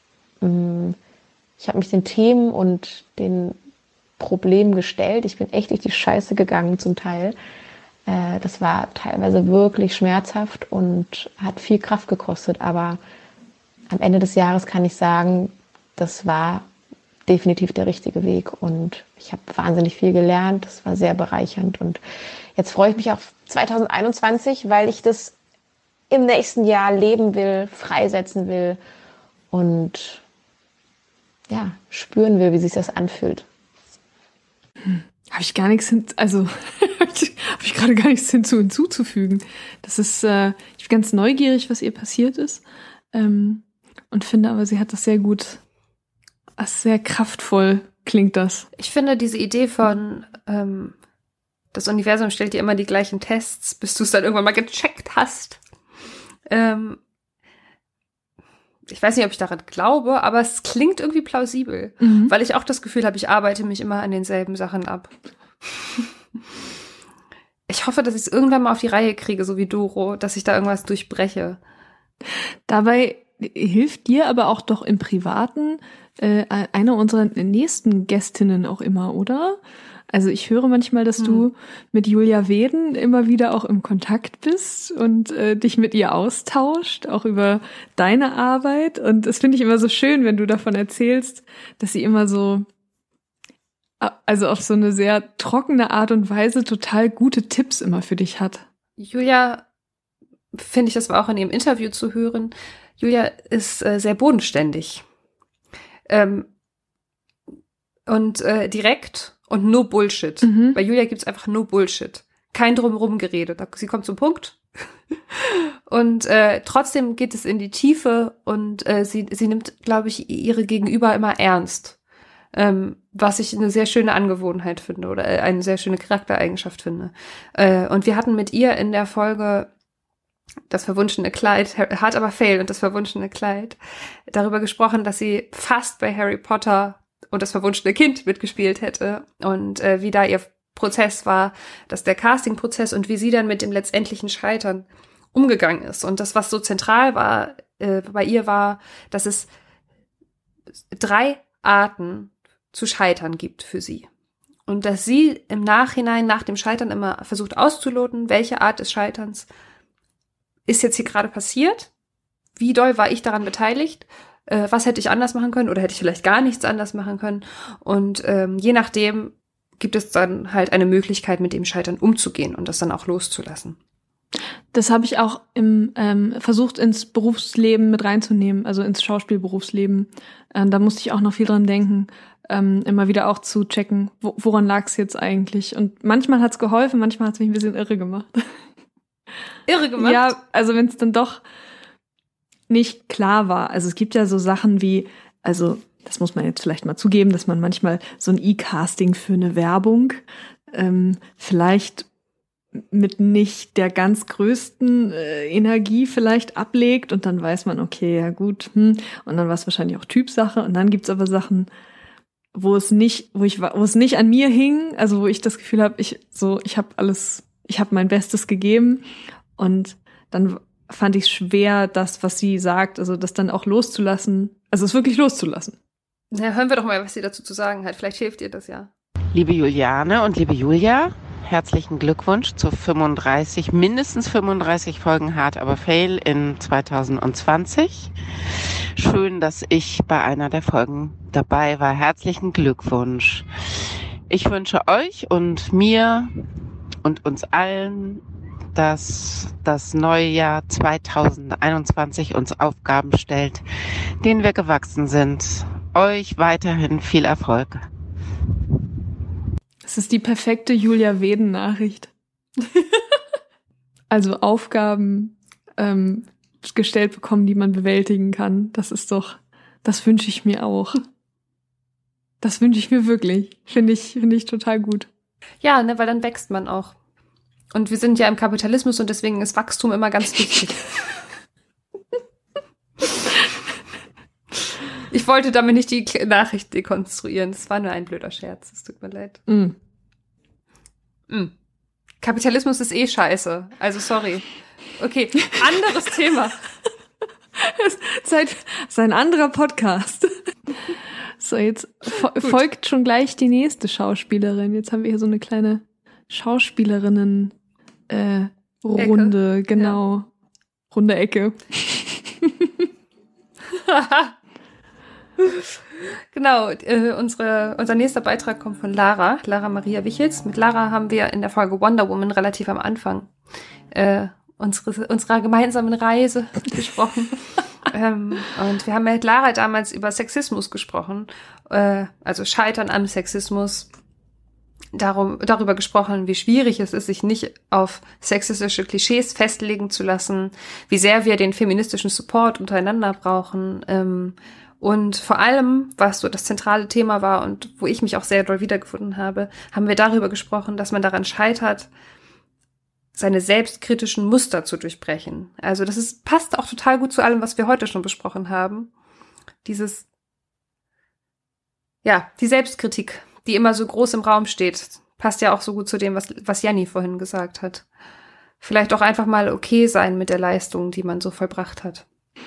Ich habe mich den Themen und den Problemen gestellt. Ich bin echt durch die Scheiße gegangen zum Teil. Das war teilweise wirklich schmerzhaft und hat viel Kraft gekostet. Aber am Ende des Jahres kann ich sagen, das war definitiv der richtige Weg. Und ich habe wahnsinnig viel gelernt. Das war sehr bereichernd. Und jetzt freue ich mich auf zwanzig einundzwanzig, weil ich das im nächsten Jahr leben will, freisetzen will und ja, spüren will, wie sich das anfühlt. Hm. Habe ich gar nichts hin, also habe ich gerade gar nichts hinzu hinzuzufügen. Das ist, äh, ich bin ganz neugierig, was ihr passiert ist, ähm, und finde aber, sie hat das sehr gut, sehr kraftvoll klingt das. Ich finde diese Idee von ähm, das Universum stellt dir immer die gleichen Tests, bis du es dann irgendwann mal gecheckt hast. Ähm, ich weiß nicht, ob ich daran glaube, aber es klingt irgendwie plausibel, Mhm. weil ich auch das Gefühl habe, ich arbeite mich immer an denselben Sachen ab. Ich hoffe, dass ich es irgendwann mal auf die Reihe kriege, so wie Doro, dass ich da irgendwas durchbreche. Dabei hilft dir aber auch doch im Privaten äh, eine unserer nächsten Gästinnen auch immer, oder? Also ich höre manchmal, dass Hm. du mit Julia Weden immer wieder auch im Kontakt bist und äh, dich mit ihr austauscht, auch über deine Arbeit. Und das finde ich immer so schön, wenn du davon erzählst, dass sie immer so, also auf so eine sehr trockene Art und Weise total gute Tipps immer für dich hat. Julia, finde ich, das war auch in ihrem Interview zu hören, Julia ist äh, sehr bodenständig. Ähm, und äh, direkt und no Bullshit. Mhm. Bei Julia gibt's einfach no Bullshit. Kein drumherum Gerede. Da- Sie kommt zum Punkt. Und äh, trotzdem geht es in die Tiefe und äh, sie, sie nimmt, glaube ich, ihre Gegenüber immer ernst. Ähm, was ich eine sehr schöne Angewohnheit finde oder äh, eine sehr schöne Charaktereigenschaft finde. Äh, und wir hatten mit ihr in der Folge das verwunschene Kleid, Hard aber Fail und das verwunschene Kleid, darüber gesprochen, dass sie fast bei Harry Potter und das verwunschene Kind mitgespielt hätte und äh, wie da ihr Prozess war, dass der Castingprozess und wie sie dann mit dem letztendlichen Scheitern umgegangen ist. Und das, was so zentral war äh, bei ihr, war, dass es drei Arten zu scheitern gibt für sie. Und dass sie im Nachhinein nach dem Scheitern immer versucht auszuloten, welche Art des Scheiterns ist jetzt hier gerade passiert, wie doll war ich daran beteiligt, äh, was hätte ich anders machen können oder hätte ich vielleicht gar nichts anders machen können. Und ähm, je nachdem gibt es dann halt eine Möglichkeit, mit dem Scheitern umzugehen und das dann auch loszulassen. Das habe ich auch im ähm, versucht ins Berufsleben mit reinzunehmen, also ins Schauspielberufsleben. Ähm, da musste ich auch noch viel dran denken, ähm, immer wieder auch zu checken, wo, woran lag es jetzt eigentlich. Und manchmal hat's geholfen, manchmal hat's mich ein bisschen irre gemacht. Irre gemacht? Ja, also wenn es dann doch nicht klar war. Also es gibt ja so Sachen wie, also das muss man jetzt vielleicht mal zugeben, dass man manchmal so ein E-Casting für eine Werbung ähm, vielleicht mit nicht der ganz größten äh, Energie vielleicht ablegt und dann weiß man, okay, ja gut, hm. Und dann war es wahrscheinlich auch Typsache und dann gibt's aber Sachen, wo es nicht, wo ich, wo es nicht an mir hing, also wo ich das Gefühl habe, ich so, ich habe alles, ich habe mein Bestes gegeben und dann fand ich es schwer, das, was sie sagt, also das dann auch loszulassen, also es wirklich loszulassen. Na, hören wir doch mal, was sie dazu zu sagen hat. Vielleicht hilft ihr das ja. Liebe Juliane und liebe Julia, herzlichen Glückwunsch zu fünfunddreißig, mindestens fünfunddreißig Folgen Hard aber Fail in zwanzig zwanzig. Schön, dass ich bei einer der Folgen dabei war. Herzlichen Glückwunsch. Ich wünsche euch und mir und uns allen, dass das neue Jahr zwanzig einundzwanzig uns Aufgaben stellt, denen wir gewachsen sind. Euch weiterhin viel Erfolg. Es ist die perfekte Julia Weden-Nachricht. Also Aufgaben ähm, gestellt bekommen, die man bewältigen kann. Das ist doch, das wünsche ich mir auch. Das wünsche ich mir wirklich. Finde ich, finde ich total gut. Ja, ne, weil dann wächst man auch. Und wir sind ja im Kapitalismus und deswegen ist Wachstum immer ganz wichtig. Ich wollte damit nicht die Nachricht dekonstruieren. Das war nur ein blöder Scherz. Es tut mir leid. Mm. Mm. Kapitalismus ist eh scheiße. Also sorry. Okay, anderes Thema. Das ist ein, das ist ein anderer Podcast. So, jetzt fo- folgt schon gleich die nächste Schauspielerin. Jetzt haben wir hier so eine kleine Schauspielerinnen äh, Runde, genau. Ja. Runde Ecke. Genau, äh, unsere, unser nächster Beitrag kommt von Lara, Lara Maria Wichels. Mit Lara haben wir in der Folge Wonder Woman relativ am Anfang äh, unsere, unserer gemeinsamen Reise gesprochen. ähm, und wir haben mit Lara damals über Sexismus gesprochen, äh, also Scheitern am Sexismus. Darum, darüber gesprochen, wie schwierig es ist, sich nicht auf sexistische Klischees festlegen zu lassen, wie sehr wir den feministischen Support untereinander brauchen, ähm, und vor allem, was so das zentrale Thema war und wo ich mich auch sehr doll wiedergefunden habe, haben wir darüber gesprochen, dass man daran scheitert, seine selbstkritischen Muster zu durchbrechen. Also das ist, passt auch total gut zu allem, was wir heute schon besprochen haben. Dieses, ja, die Selbstkritik, die immer so groß im Raum steht, passt ja auch so gut zu dem, was, was Janni vorhin gesagt hat. Vielleicht auch einfach mal okay sein mit der Leistung, die man so vollbracht hat.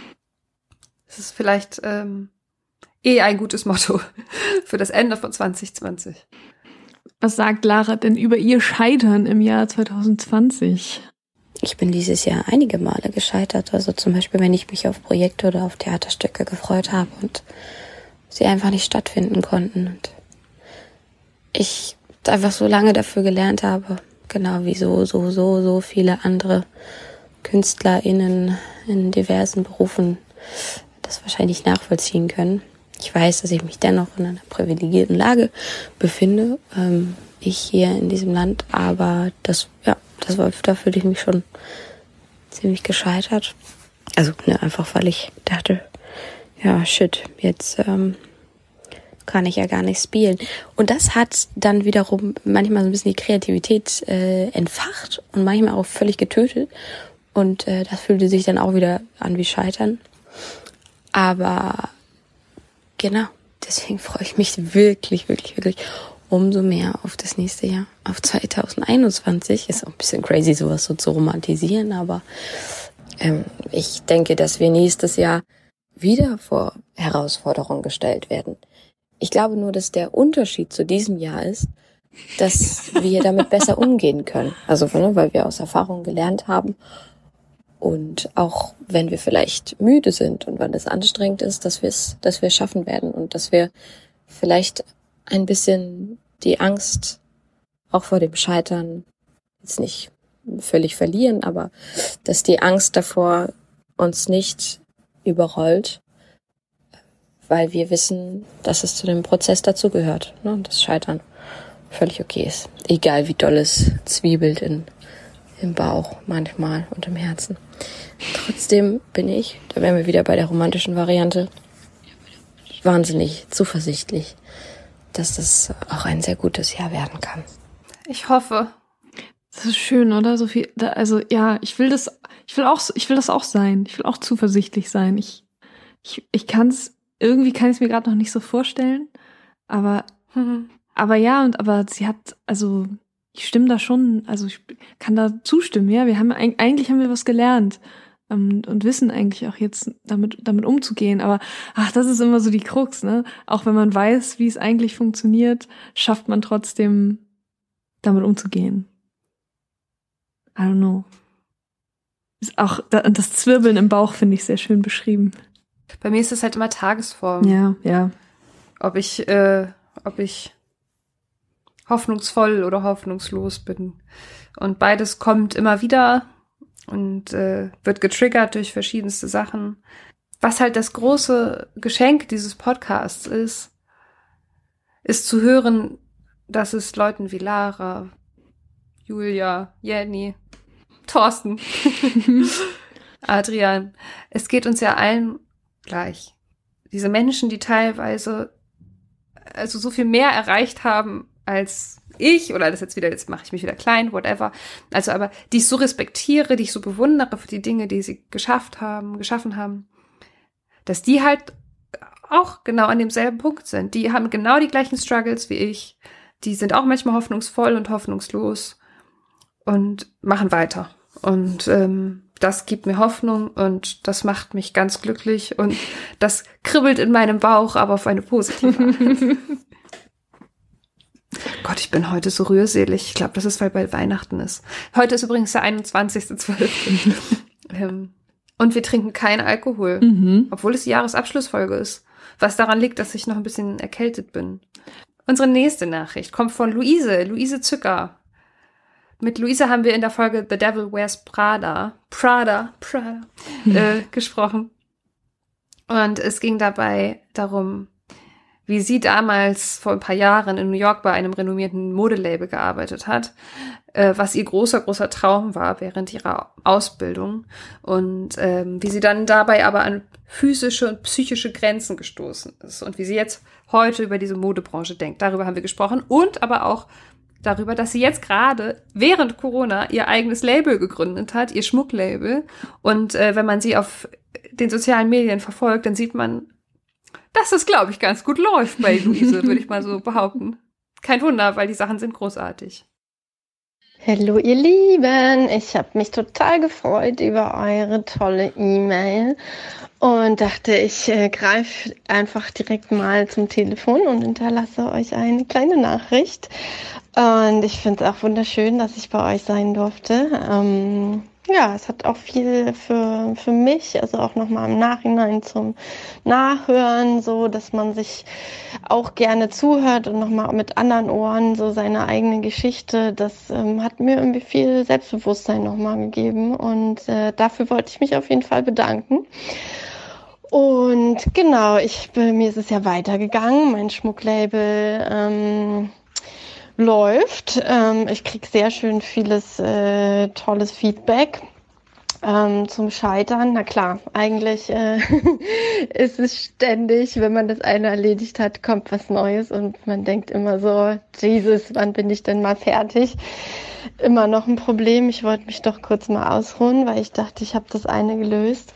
Das ist vielleicht ähm, eh ein gutes Motto für das Ende von zwanzig zwanzig. Was sagt Lara denn über ihr Scheitern im Jahr zwanzig zwanzig? Ich bin dieses Jahr einige Male gescheitert. Also zum Beispiel, wenn ich mich auf Projekte oder auf Theaterstücke gefreut habe und sie einfach nicht stattfinden konnten. Und ich einfach so lange dafür gelernt habe, genau wie so, so, so, so viele andere KünstlerInnen in diversen Berufen das wahrscheinlich nachvollziehen können. Ich weiß, dass ich mich dennoch in einer privilegierten Lage befinde, ähm, ich hier in diesem Land, aber das, ja, das war, da fühlte ich mich schon ziemlich gescheitert. Also, ne, einfach weil ich dachte, ja, shit, jetzt ähm, kann ich ja gar nicht spielen. Und das hat dann wiederum manchmal so ein bisschen die Kreativität äh, entfacht und manchmal auch völlig getötet. Und äh, das fühlte sich dann auch wieder an wie Scheitern. Aber genau, deswegen freue ich mich wirklich, wirklich, wirklich umso mehr auf das nächste Jahr, auf zwanzig einundzwanzig. Ist auch ein bisschen crazy, sowas so zu romantisieren, aber ähm, ich denke, dass wir nächstes Jahr wieder vor Herausforderungen gestellt werden. Ich glaube nur, dass der Unterschied zu diesem Jahr ist, dass wir damit besser umgehen können. Also, ne, weil wir aus Erfahrung gelernt haben. Und auch wenn wir vielleicht müde sind und wenn es anstrengend ist, dass wir es, dass wir es schaffen werden und dass wir vielleicht ein bisschen die Angst auch vor dem Scheitern jetzt nicht völlig verlieren, aber dass die Angst davor uns nicht überrollt, weil wir wissen, dass es zu dem Prozess dazugehört, ne, und das Scheitern völlig okay ist. Egal wie doll es zwiebelt in im Bauch manchmal und im Herzen. Trotzdem bin ich, da wären wir wieder bei der romantischen Variante, wahnsinnig zuversichtlich, dass das auch ein sehr gutes Jahr werden kann. Ich hoffe. Das ist schön, oder? So viel, also ja, ich will das, ich will auch, ich will das auch sein. Ich will auch zuversichtlich sein. Ich, ich, ich kann es, irgendwie kann ich es mir gerade noch nicht so vorstellen, aber, mhm. aber ja, und aber sie hat, also ich stimme da schon, also ich kann da zustimmen, ja. Wir haben eigentlich haben wir was gelernt ähm, und wissen eigentlich auch jetzt damit damit umzugehen. Aber ach, das ist immer so die Krux, ne? Auch wenn man weiß, wie es eigentlich funktioniert, schafft man trotzdem damit umzugehen. I don't know. Ist auch das Zwirbeln im Bauch finde ich sehr schön beschrieben. Bei mir ist das halt immer Tagesform. Ja, ja. Ob ich, äh, ob ich hoffnungsvoll oder hoffnungslos bin. Und beides kommt immer wieder und äh, wird getriggert durch verschiedenste Sachen. Was halt das große Geschenk dieses Podcasts ist, ist zu hören, dass es Leuten wie Lara, Julia, Jenny, Thorsten, Adrian, es geht uns ja allen gleich. Diese Menschen, die teilweise also so viel mehr erreicht haben als ich, oder das jetzt wieder, jetzt mache ich mich wieder klein, whatever. Also, aber die ich so respektiere, die ich so bewundere für die Dinge, die sie geschafft haben, geschaffen haben, dass die halt auch genau an demselben Punkt sind. Die haben genau die gleichen Struggles wie ich. Die sind auch manchmal hoffnungsvoll und hoffnungslos und machen weiter. Und ähm, das gibt mir Hoffnung und das macht mich ganz glücklich und das kribbelt in meinem Bauch, aber auf eine positive Art. Gott, ich bin heute so rührselig. Ich glaube, das ist, weil bald Weihnachten ist. Heute ist übrigens der einundzwanzigster zwölfte ähm, und wir trinken keinen Alkohol, mhm. obwohl es die Jahresabschlussfolge ist. Was daran liegt, dass ich noch ein bisschen erkältet bin. Unsere nächste Nachricht kommt von Luise, Luise Zücker. Mit Luise haben wir in der Folge The Devil Wears Prada, Prada, Prada, mhm. äh, gesprochen. Und es ging dabei darum, wie sie damals vor ein paar Jahren in New York bei einem renommierten Modelabel gearbeitet hat, äh, was ihr großer, großer Traum war während ihrer Ausbildung und ähm, wie sie dann dabei aber an physische und psychische Grenzen gestoßen ist und wie sie jetzt heute über diese Modebranche denkt. Darüber haben wir gesprochen und aber auch darüber, dass sie jetzt gerade während Corona ihr eigenes Label gegründet hat, ihr Schmucklabel. Und äh, wenn man sie auf den sozialen Medien verfolgt, dann sieht man, dass es, glaube ich, ganz gut läuft bei Luise, würde ich mal so behaupten. Kein Wunder, weil die Sachen sind großartig. Hallo ihr Lieben, ich habe mich total gefreut über eure tolle E-Mail und dachte, ich äh, greife einfach direkt mal zum Telefon und hinterlasse euch eine kleine Nachricht. Und ich finde es auch wunderschön, dass ich bei euch sein durfte. Ähm, ja, es hat auch viel für, für mich, also auch nochmal im Nachhinein zum Nachhören, so dass man sich auch gerne zuhört und nochmal mit anderen Ohren so seine eigene Geschichte. Das ähm, hat mir irgendwie viel Selbstbewusstsein nochmal gegeben und äh, dafür wollte ich mich auf jeden Fall bedanken. Und genau, ich, bei mir ist es ja weitergegangen. Mein Schmucklabel ähm, läuft. Ähm, ich kriege sehr schön vieles äh, tolles Feedback ähm, zum Scheitern. Na klar, eigentlich äh, ist es ständig, wenn man das eine erledigt hat, kommt was Neues und man denkt immer so, Jesus, wann bin ich denn mal fertig? Immer noch ein Problem. Ich wollte mich doch kurz mal ausruhen, weil ich dachte, ich habe das eine gelöst.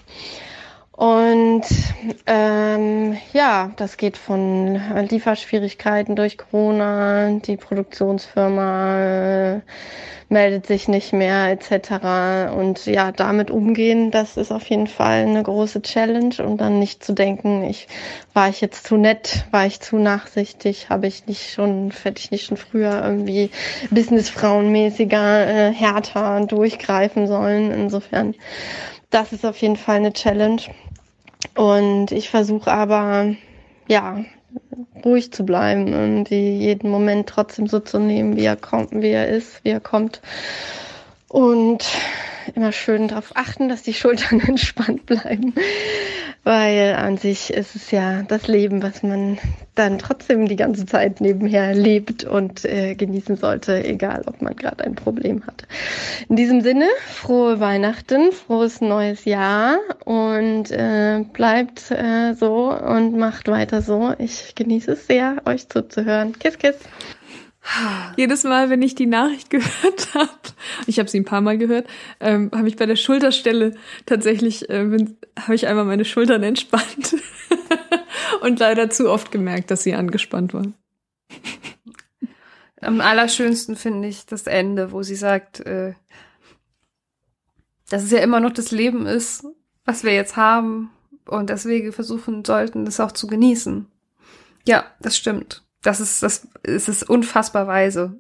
Und ähm, ja, das geht von Lieferschwierigkeiten durch Corona, die Produktionsfirma äh, meldet sich nicht mehr et cetera. Und ja, damit umgehen, das ist auf jeden Fall eine große Challenge. Und dann nicht zu denken, ich war ich jetzt zu nett, war ich zu nachsichtig, habe ich nicht schon, hätte ich nicht schon früher irgendwie businessfrauenmäßiger, äh, härter durchgreifen sollen. Insofern, das ist auf jeden Fall eine Challenge. Und ich versuche aber, ja, ruhig zu bleiben und jeden Moment trotzdem so zu nehmen, wie er kommt, wie er ist, wie er kommt. Und immer schön darauf achten, dass die Schultern entspannt bleiben. Weil an sich ist es ja das Leben, was man dann trotzdem die ganze Zeit nebenher lebt und äh, genießen sollte, egal ob man gerade ein Problem hat. In diesem Sinne, frohe Weihnachten, frohes neues Jahr und äh, bleibt äh, so und macht weiter so. Ich genieße es sehr, euch zuzuhören. Kiss, kiss. Jedes Mal, wenn ich die Nachricht gehört habe, ich habe sie ein paar Mal gehört, ähm, habe ich bei der Schulterstelle tatsächlich, äh, habe ich einmal meine Schultern entspannt und leider zu oft gemerkt, dass sie angespannt waren. Am allerschönsten finde ich das Ende, wo sie sagt, äh, dass es ja immer noch das Leben ist, was wir jetzt haben und deswegen versuchen sollten, das auch zu genießen. Ja, das stimmt. Das ist, das, es ist unfassbar weise.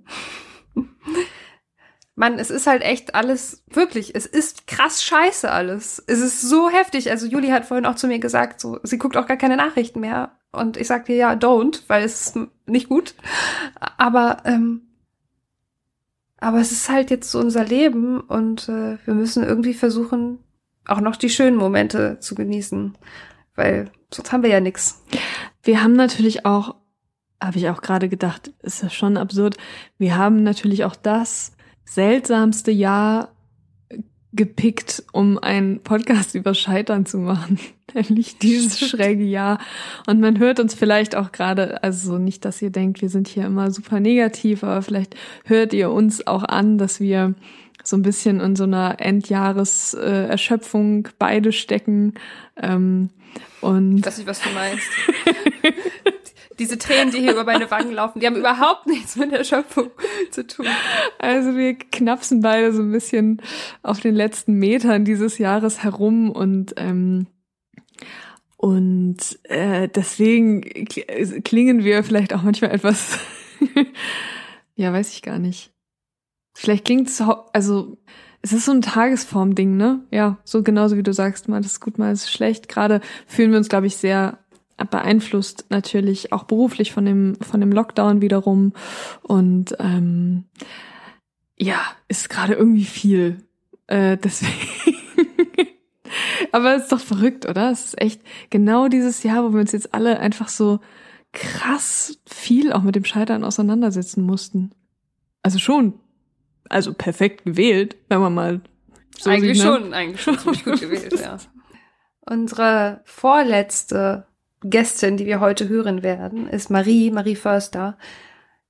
Mann, es ist halt echt alles, wirklich, es ist krass scheiße alles. Es ist so heftig. Also Juli hat vorhin auch zu mir gesagt, so, sie guckt auch gar keine Nachrichten mehr. Und ich sagte, ja, don't, weil es ist nicht gut. Aber, ähm, aber es ist halt jetzt so unser Leben und äh, wir müssen irgendwie versuchen, auch noch die schönen Momente zu genießen. Weil sonst haben wir ja nichts. Wir haben natürlich auch habe ich auch gerade gedacht, ist ja schon absurd. Wir haben natürlich auch das seltsamste Jahr gepickt, um einen Podcast über Scheitern zu machen. Nämlich dieses schräge Jahr. Und man hört uns vielleicht auch gerade, also nicht, dass ihr denkt, wir sind hier immer super negativ, aber vielleicht hört ihr uns auch an, dass wir so ein bisschen in so einer Endjahreserschöpfung beide stecken. Ähm, und ich weiß nicht, was du meinst. Diese Tränen, die hier über meine Wangen laufen, die haben überhaupt nichts mit der Schöpfung zu tun. Also wir knapsen beide so ein bisschen auf den letzten Metern dieses Jahres herum und ähm, und äh, deswegen klingen wir vielleicht auch manchmal etwas, ja, weiß ich gar nicht. Vielleicht klingt es, also es ist so ein Tagesform-Ding, ne? Ja, so genauso wie du sagst, mal ist gut, mal ist schlecht. Gerade fühlen wir uns, glaube ich, sehr beeinflusst natürlich auch beruflich von dem von dem Lockdown wiederum und ähm, ja, ist gerade irgendwie viel. Äh, deswegen. Aber es ist doch verrückt, oder? Es ist echt genau dieses Jahr, wo wir uns jetzt alle einfach so krass viel auch mit dem Scheitern auseinandersetzen mussten. Also schon, also perfekt gewählt, wenn man mal so eigentlich sieht, ne? schon, eigentlich schon ziemlich gut gewählt, ja. Unsere vorletzte Gästin, die wir heute hören werden, ist Marie, Marie Förster.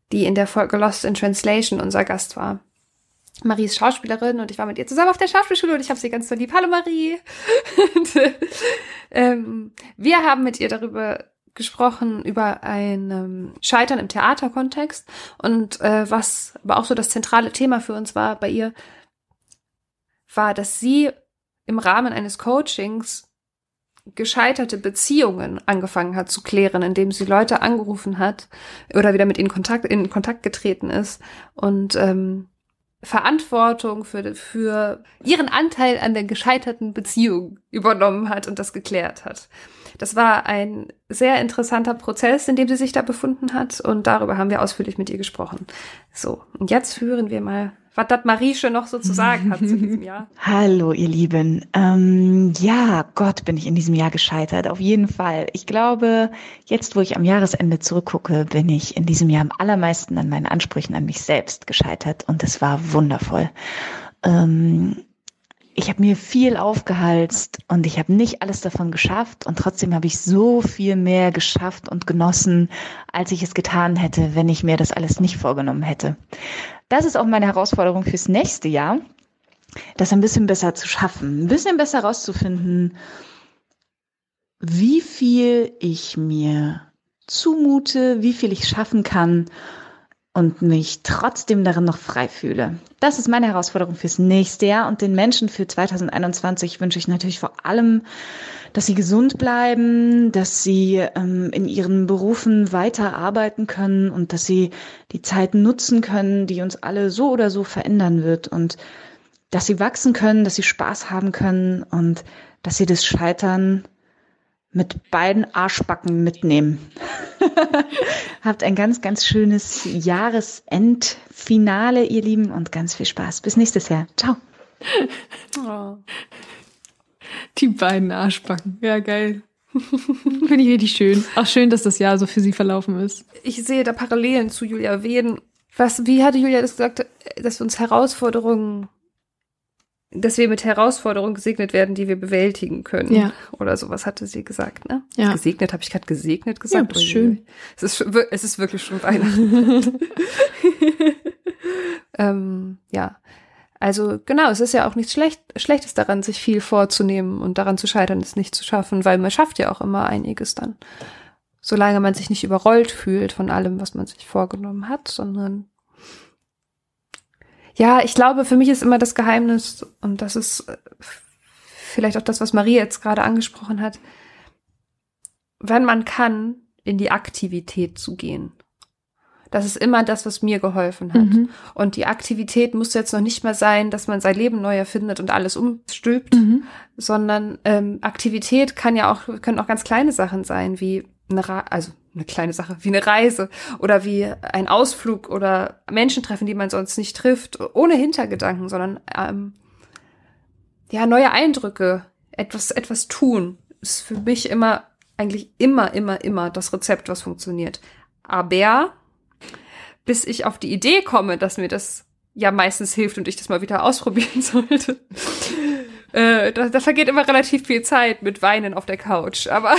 die in der Folge Lost in Translation unser Gast war. Marie ist Schauspielerin und ich war mit ihr zusammen auf der Schauspielschule und ich habe sie ganz so lieb. Hallo Marie! und, ähm, wir haben mit ihr darüber gesprochen, über ein ähm, Scheitern im Theaterkontext und äh, was aber auch so das zentrale Thema für uns war bei ihr, war, dass sie im Rahmen eines Coachings gescheiterte Beziehungen angefangen hat zu klären, indem sie Leute angerufen hat oder wieder mit ihnen Kontakt, in Kontakt getreten ist und ähm, Verantwortung für, für ihren Anteil an der gescheiterten Beziehung übernommen hat und das geklärt hat. Das war ein sehr interessanter Prozess, in dem sie sich da befunden hat und darüber haben wir ausführlich mit ihr gesprochen. So, und jetzt hören wir mal, was das Mariesche noch so zu sagen hat zu diesem Jahr. Hallo, ihr Lieben. Ähm, ja, Gott, bin ich in diesem Jahr gescheitert, auf jeden Fall. Ich glaube, jetzt, wo ich am Jahresende zurückgucke, bin ich in diesem Jahr am allermeisten an meinen Ansprüchen an mich selbst gescheitert und es war wundervoll. Ähm, ich habe mir viel aufgehalst und ich habe nicht alles davon geschafft und trotzdem habe ich so viel mehr geschafft und genossen, als ich es getan hätte, wenn ich mir das alles nicht vorgenommen hätte. Das ist auch meine Herausforderung fürs nächste Jahr, das ein bisschen besser zu schaffen, ein bisschen besser rauszufinden, wie viel ich mir zumute, wie viel ich schaffen kann und mich trotzdem darin noch frei fühle. Das ist meine Herausforderung fürs nächste Jahr und den Menschen für zwanzig einundzwanzig wünsche ich natürlich vor allem, dass sie gesund bleiben, dass sie ähm, in ihren Berufen weiter arbeiten können und dass sie die Zeit nutzen können, die uns alle so oder so verändern wird und dass sie wachsen können, dass sie Spaß haben können und dass sie das Scheitern mit beiden Arschbacken mitnehmen. Habt ein ganz, ganz schönes Jahresendfinale, ihr Lieben, und ganz viel Spaß. Bis nächstes Jahr. Ciao. Oh. Die beiden Arschbacken. Ja, geil. Finde ich richtig schön. Auch schön, dass das Jahr so für sie verlaufen ist. Ich sehe da Parallelen zu Julia Weden. Was, wie hatte Julia das gesagt, dass wir uns Herausforderungen, dass wir mit Herausforderungen gesegnet werden, die wir bewältigen können. Ja. Oder sowas hatte sie gesagt, ne? Ja. Gesegnet, habe ich gerade gesegnet gesagt? Ja, das ist schön. Es ist, es ist wirklich schon Weihnachten. ähm, ja. Also genau, es ist ja auch nichts Schlecht, Schlechtes daran, sich viel vorzunehmen und daran zu scheitern, es nicht zu schaffen, weil man schafft ja auch immer einiges dann. Solange man sich nicht überrollt fühlt von allem, was man sich vorgenommen hat, sondern ja, ich glaube, für mich ist immer das Geheimnis, und das ist vielleicht auch das, was Marie jetzt gerade angesprochen hat, wenn man kann, in die Aktivität zu gehen. Das ist immer das, was mir geholfen hat. Mhm. Und die Aktivität muss jetzt noch nicht mal sein, dass man sein Leben neu erfindet und alles umstülpt, mhm. sondern ähm, Aktivität kann ja auch, können auch ganz kleine Sachen sein, wie eine, Ra- also eine kleine Sache, wie eine Reise oder wie ein Ausflug oder Menschen treffen, die man sonst nicht trifft, ohne Hintergedanken, sondern ähm, ja, neue Eindrücke, etwas, etwas tun, ist für mich immer, eigentlich immer, immer, immer das Rezept, was funktioniert. Aber bis ich auf die Idee komme, dass mir das ja meistens hilft und ich das mal wieder ausprobieren sollte. äh, da, da vergeht immer relativ viel Zeit mit Weinen auf der Couch, aber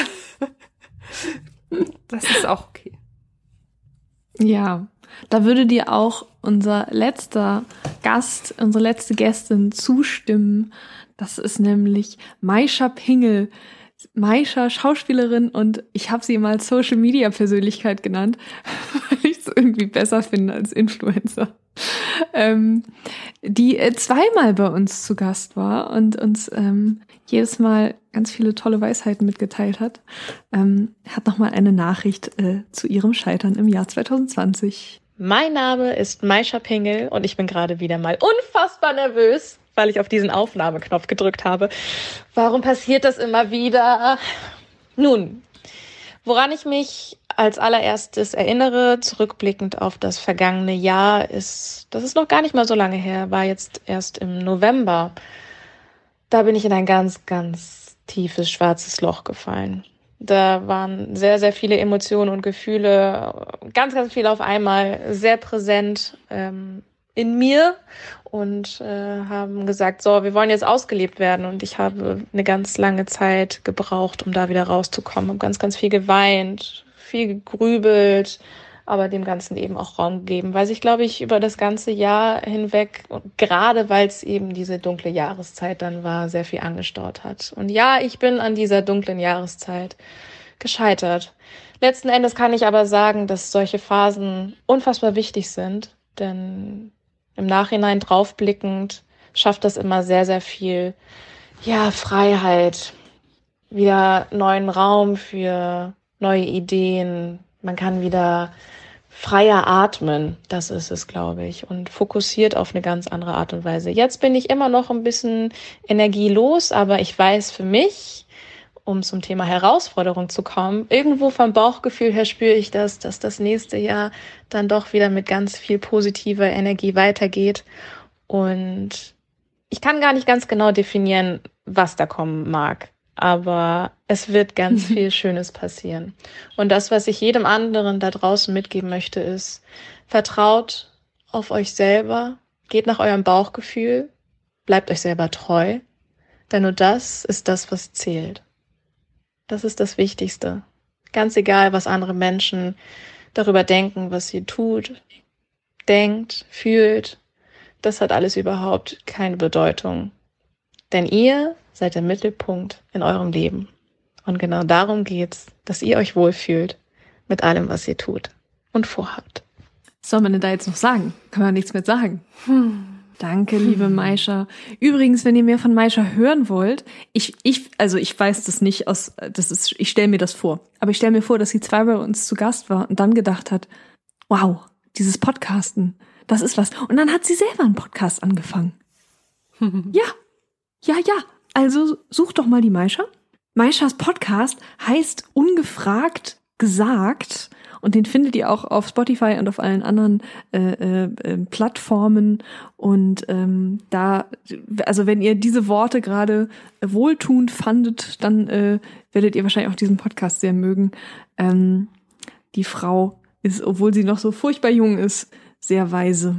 das ist auch okay. Ja, da würde dir auch unser letzter Gast, unsere letzte Gästin zustimmen. Das ist nämlich Maisha Pingel. Maisha, Schauspielerin, und ich habe sie mal Social-Media-Persönlichkeit genannt, weil ich es irgendwie besser finde als Influencer, ähm, die äh, zweimal bei uns zu Gast war und uns ähm, jedes Mal ganz viele tolle Weisheiten mitgeteilt hat, ähm, hat nochmal eine Nachricht äh, zu ihrem Scheitern im Jahr zwanzig zwanzig. Mein Name ist Maisha Pingel und ich bin gerade wieder mal unfassbar nervös, weil ich auf diesen Aufnahmeknopf gedrückt habe. Warum passiert das immer wieder? Nun, woran ich mich als allererstes erinnere, zurückblickend auf das vergangene Jahr, ist, das ist noch gar nicht mal so lange her, war jetzt erst im November. Da bin ich in ein ganz, ganz tiefes, schwarzes Loch gefallen. Da waren sehr, sehr viele Emotionen und Gefühle, ganz, ganz viel auf einmal, sehr präsent ähm, in mir und äh, haben gesagt, so, wir wollen jetzt ausgelebt werden. Und ich habe eine ganz lange Zeit gebraucht, um da wieder rauszukommen. Habe ganz, ganz viel geweint, viel gegrübelt, aber dem Ganzen eben auch Raum geben, weil sich, glaube ich, über das ganze Jahr hinweg, gerade weil es eben diese dunkle Jahreszeit dann war, sehr viel angestaut hat. Und ja, ich bin an dieser dunklen Jahreszeit gescheitert. Letzten Endes kann ich aber sagen, dass solche Phasen unfassbar wichtig sind, denn im Nachhinein draufblickend schafft das immer sehr, sehr viel, ja, Freiheit, wieder neuen Raum für neue Ideen. Man kann wieder freier atmen, das ist es, glaube ich, und fokussiert auf eine ganz andere Art und Weise. Jetzt bin ich immer noch ein bisschen energielos, aber ich weiß für mich, um zum Thema Herausforderung zu kommen, irgendwo vom Bauchgefühl her spüre ich das, dass das nächste Jahr dann doch wieder mit ganz viel positiver Energie weitergeht. Und ich kann gar nicht ganz genau definieren, was da kommen mag. Aber es wird ganz viel Schönes passieren. Und das, was ich jedem anderen da draußen mitgeben möchte, ist, vertraut auf euch selber, geht nach eurem Bauchgefühl, bleibt euch selber treu, denn nur das ist das, was zählt. Das ist das Wichtigste. Ganz egal, was andere Menschen darüber denken, was ihr tut, denkt, fühlt, das hat alles überhaupt keine Bedeutung. Denn ihr seid der Mittelpunkt in eurem Leben. Und genau darum geht's, dass ihr euch wohlfühlt mit allem, was ihr tut und vorhabt. Was soll man denn da jetzt noch sagen? Kann man nichts mehr sagen. Hm. Danke, liebe Maisha. Übrigens, wenn ihr mehr von Maisha hören wollt, ich, ich, also ich weiß das nicht aus, das ist, ich stelle mir das vor. Aber ich stelle mir vor, dass sie zwar bei uns zu Gast war und dann gedacht hat, wow, dieses Podcasten, das ist was. Und dann hat sie selber einen Podcast angefangen. Ja, ja, ja. Also such doch mal die Maisha. Maishas Podcast heißt Ungefragt gesagt und den findet ihr auch auf Spotify und auf allen anderen äh, äh, Plattformen. Und ähm, da, also wenn ihr diese Worte gerade wohltuend fandet, dann äh, werdet ihr wahrscheinlich auch diesen Podcast sehr mögen. Ähm, die Frau ist, obwohl sie noch so furchtbar jung ist, sehr weise.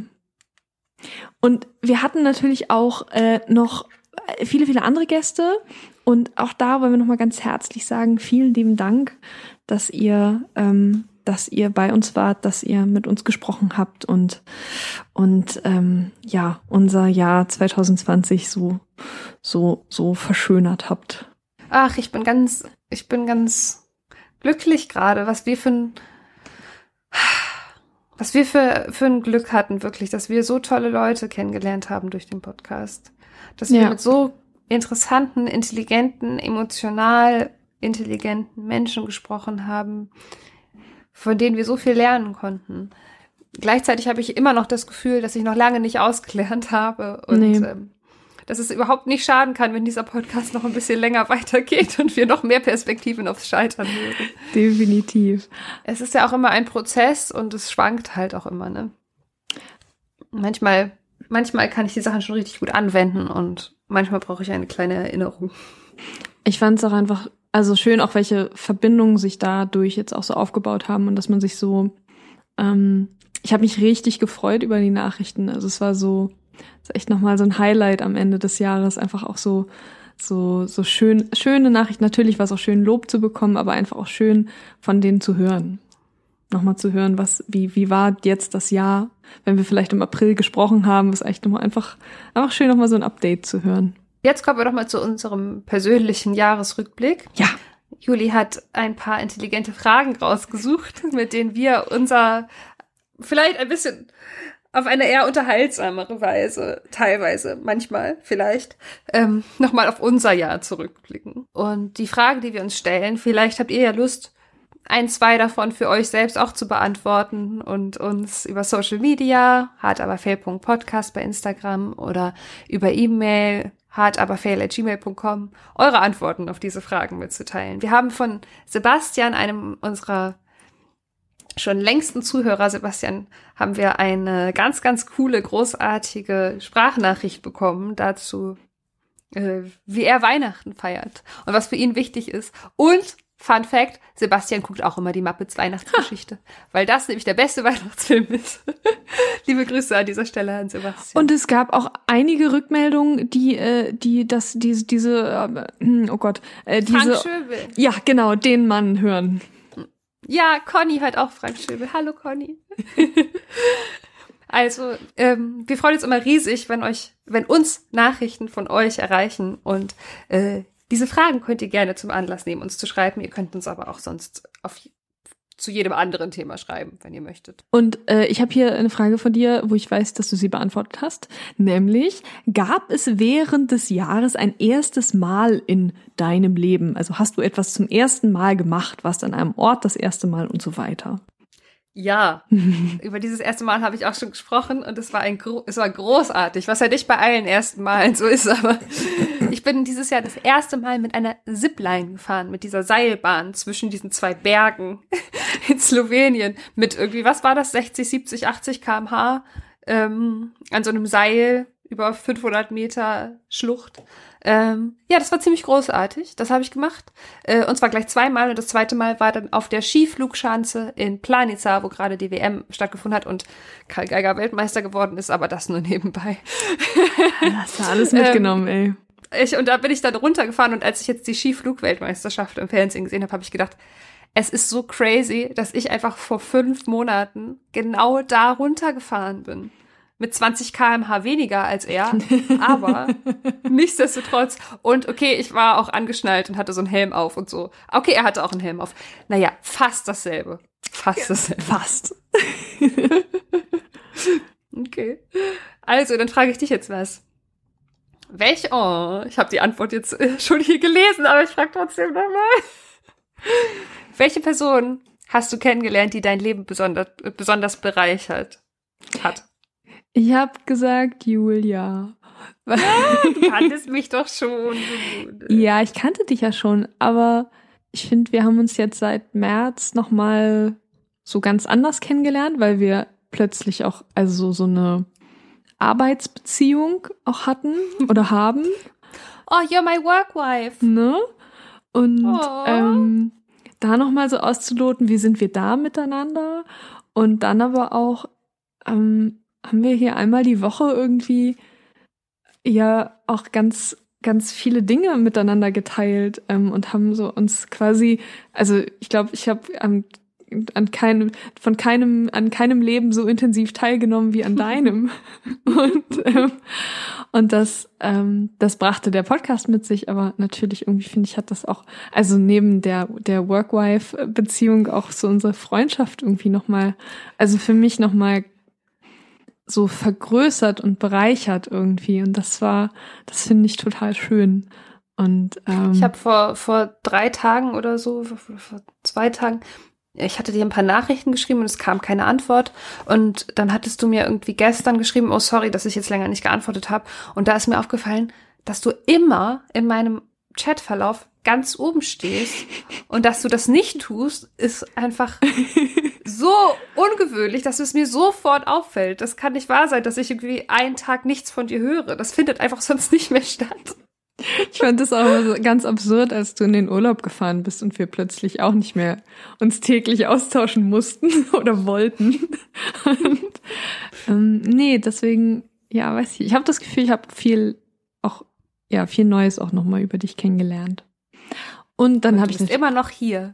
Und wir hatten natürlich auch äh, noch viele, viele andere Gäste. Und auch da wollen wir nochmal ganz herzlich sagen, vielen lieben Dank, dass ihr, ähm, dass ihr bei uns wart, dass ihr mit uns gesprochen habt und, und ähm, ja, unser Jahr zwanzig zwanzig so, so, so verschönert habt. Ach, ich bin ganz, ich bin ganz glücklich gerade, was wir für ein, was wir für, für ein Glück hatten, wirklich, dass wir so tolle Leute kennengelernt haben durch den Podcast. Dass wir Ja. mit so interessanten, intelligenten, emotional intelligenten Menschen gesprochen haben, von denen wir so viel lernen konnten. Gleichzeitig habe ich immer noch das Gefühl, dass ich noch lange nicht ausgelernt habe und Nee. ähm, dass es überhaupt nicht schaden kann, wenn dieser Podcast noch ein bisschen länger weitergeht und wir noch mehr Perspektiven aufs Scheitern hören. Definitiv. Es ist ja auch immer ein Prozess und es schwankt halt auch immer, ne? Manchmal Manchmal kann ich die Sachen schon richtig gut anwenden und manchmal brauche ich eine kleine Erinnerung. Ich fand es auch einfach, also schön, auch welche Verbindungen sich dadurch jetzt auch so aufgebaut haben und dass man sich so, ähm, ich habe mich richtig gefreut über die Nachrichten. Also es war so, es ist echt nochmal so ein Highlight am Ende des Jahres, einfach auch so, so, so schön, schöne Nachrichten. Natürlich war es auch schön, Lob zu bekommen, aber einfach auch schön, von denen zu hören. Nochmal zu hören, was, wie, wie war jetzt das Jahr, wenn wir vielleicht im April gesprochen haben, ist echt nochmal einfach, einfach schön, nochmal so ein Update zu hören. Jetzt kommen wir doch mal zu unserem persönlichen Jahresrückblick. Ja. Juli hat ein paar intelligente Fragen rausgesucht, mit denen wir unser, vielleicht ein bisschen auf eine eher unterhaltsamere Weise, teilweise, manchmal vielleicht, ähm, nochmal auf unser Jahr zurückblicken. Und die Fragen, die wir uns stellen, vielleicht habt ihr ja Lust, ein, zwei davon für euch selbst auch zu beantworten und uns über Social Media, hartaberfail punkt podcast bei Instagram oder über E-Mail, hartaberfail at gmail punkt com, eure Antworten auf diese Fragen mitzuteilen. Wir haben von Sebastian, einem unserer schon längsten Zuhörer, Sebastian, haben wir eine ganz, ganz coole, großartige Sprachnachricht bekommen dazu, äh, wie er Weihnachten feiert und was für ihn wichtig ist. Und Fun Fact, Sebastian guckt auch immer die Muppets Weihnachtsgeschichte, weil das nämlich der beste Weihnachtsfilm ist. Liebe Grüße an dieser Stelle an Sebastian. Und es gab auch einige Rückmeldungen, die, äh, die, das, diese, diese, äh, oh Gott, äh, diese, Frank Schöbel. ja, genau, den Mann hören. Ja, Conny hört auch Frank Schöbel. Hallo, Conny. Also, ähm, wir freuen uns immer riesig, wenn euch, wenn uns Nachrichten von euch erreichen. Und äh, diese Fragen könnt ihr gerne zum Anlass nehmen, uns zu schreiben. Ihr könnt uns aber auch sonst auf zu jedem anderen Thema schreiben, wenn ihr möchtet. Und äh, ich habe hier eine Frage von dir, wo ich weiß, dass du sie beantwortet hast. Nämlich, gab es während des Jahres ein erstes Mal in deinem Leben? Also hast du etwas zum ersten Mal gemacht, warst an einem Ort das erste Mal und so weiter? Ja, über dieses erste Mal habe ich auch schon gesprochen und es war ein gro- es war großartig, was ja nicht bei allen ersten Malen so ist, aber ich bin dieses Jahr das erste Mal mit einer Zipline gefahren, mit dieser Seilbahn zwischen diesen zwei Bergen in Slowenien mit irgendwie, was war das, sechzig, siebzig, achtzig Kilometer pro Stunde ähm, an so einem Seil über fünfhundert Meter Schlucht. Ähm, ja, das war ziemlich großartig. Das habe ich gemacht. Äh, und zwar gleich zweimal. Und das zweite Mal war dann auf der Skiflugschanze in Planica, wo gerade die W M stattgefunden hat und Karl Geiger Weltmeister geworden ist, aber das nur nebenbei. Hast du alles mitgenommen, ähm, ey. Ich, und da bin ich dann runtergefahren und als ich jetzt die Skiflugweltmeisterschaft im Fernsehen gesehen habe, habe ich gedacht, es ist so crazy, dass ich einfach vor fünf Monaten genau da runtergefahren bin. Mit zwanzig Kilometer pro Stunde weniger als er, aber nichtsdestotrotz. Und okay, ich war auch angeschnallt und hatte so einen Helm auf und so. Okay, er hatte auch einen Helm auf. Naja, fast dasselbe. Fast dasselbe. Fast. Okay. Also, dann frage ich dich jetzt was. Welch, oh, ich habe die Antwort jetzt äh, schon hier gelesen, aber ich frage trotzdem nochmal. Welche Person hast du kennengelernt, die dein Leben besonders, besonders bereichert hat? Ich habe gesagt, Julia. Ja, du kanntest mich doch schon. Ja, ich kannte dich ja schon, aber ich finde, wir haben uns jetzt seit März nochmal so ganz anders kennengelernt, weil wir plötzlich auch also so eine Arbeitsbeziehung auch hatten oder haben. Oh, you're my work wife. Ne? Und oh. ähm, da nochmal so auszuloten, wie sind wir da miteinander? Und dann aber auch ähm, haben wir hier einmal die Woche irgendwie ja auch ganz, ganz viele Dinge miteinander geteilt ähm, und haben so uns quasi, also ich glaube, ich habe an, an keinem, von keinem, an keinem Leben so intensiv teilgenommen wie an deinem. und ähm, und das, ähm, das brachte der Podcast mit sich, aber natürlich irgendwie finde ich, hat das auch, also neben der, der Work-Wife-Beziehung auch so unsere Freundschaft irgendwie nochmal, also für mich nochmal so vergrößert und bereichert irgendwie. Und das war, das finde ich total schön. Und ähm, ich habe vor vor drei Tagen oder so, vor, vor zwei Tagen, ich hatte dir ein paar Nachrichten geschrieben und es kam keine Antwort. Und dann hattest du mir irgendwie gestern geschrieben, oh sorry, dass ich jetzt länger nicht geantwortet habe. Und da ist mir aufgefallen, dass du immer in meinem Chatverlauf ganz oben stehst. Und dass du das nicht tust, ist einfach so ungewöhnlich, dass es mir sofort auffällt. Das kann nicht wahr sein, dass ich irgendwie einen Tag nichts von dir höre. Das findet einfach sonst nicht mehr statt. Ich fand das auch so ganz absurd, als du in den Urlaub gefahren bist und wir plötzlich auch nicht mehr uns täglich austauschen mussten oder wollten. Und, ähm, nee, deswegen, ja, weiß ich. Ich habe das Gefühl, ich habe viel auch, ja, viel Neues auch nochmal über dich kennengelernt. Und dann habe ich bist immer noch hier.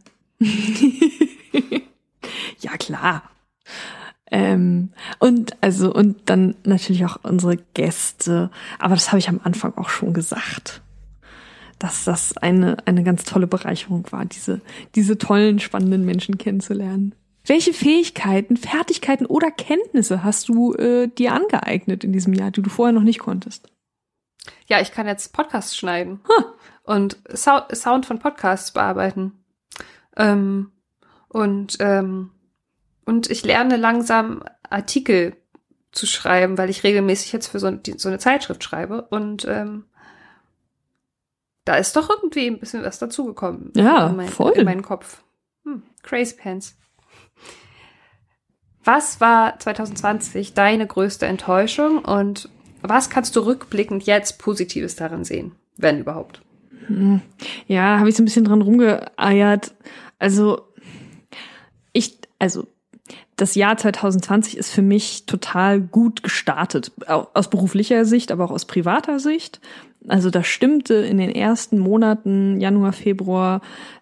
Ja, klar. Ähm, und also und dann natürlich auch unsere Gäste. Aber das habe ich am Anfang auch schon gesagt, dass das eine eine ganz tolle Bereicherung war, diese diese tollen, spannenden Menschen kennenzulernen. Welche Fähigkeiten, Fertigkeiten oder Kenntnisse hast du äh, dir angeeignet in diesem Jahr, die du vorher noch nicht konntest? Ja, ich kann jetzt Podcasts schneiden huh. und Sound, Sound von Podcasts bearbeiten. Ähm, und ähm, Und ich lerne langsam Artikel zu schreiben, weil ich regelmäßig jetzt für so, die, so eine Zeitschrift schreibe. Und ähm, da ist doch irgendwie ein bisschen was dazugekommen. Ja, in mein, voll. In meinen Kopf. Hm, crazy pants. Was war zwanzig zwanzig deine größte Enttäuschung und was kannst du rückblickend jetzt Positives daran sehen, wenn überhaupt? Ja, habe ich so ein bisschen dran rumgeeiert. Also ich, also das Jahr zwanzig zwanzig ist für mich total gut gestartet, aus beruflicher Sicht, aber auch aus privater Sicht. Also das stimmte in den ersten Monaten, Januar, Februar,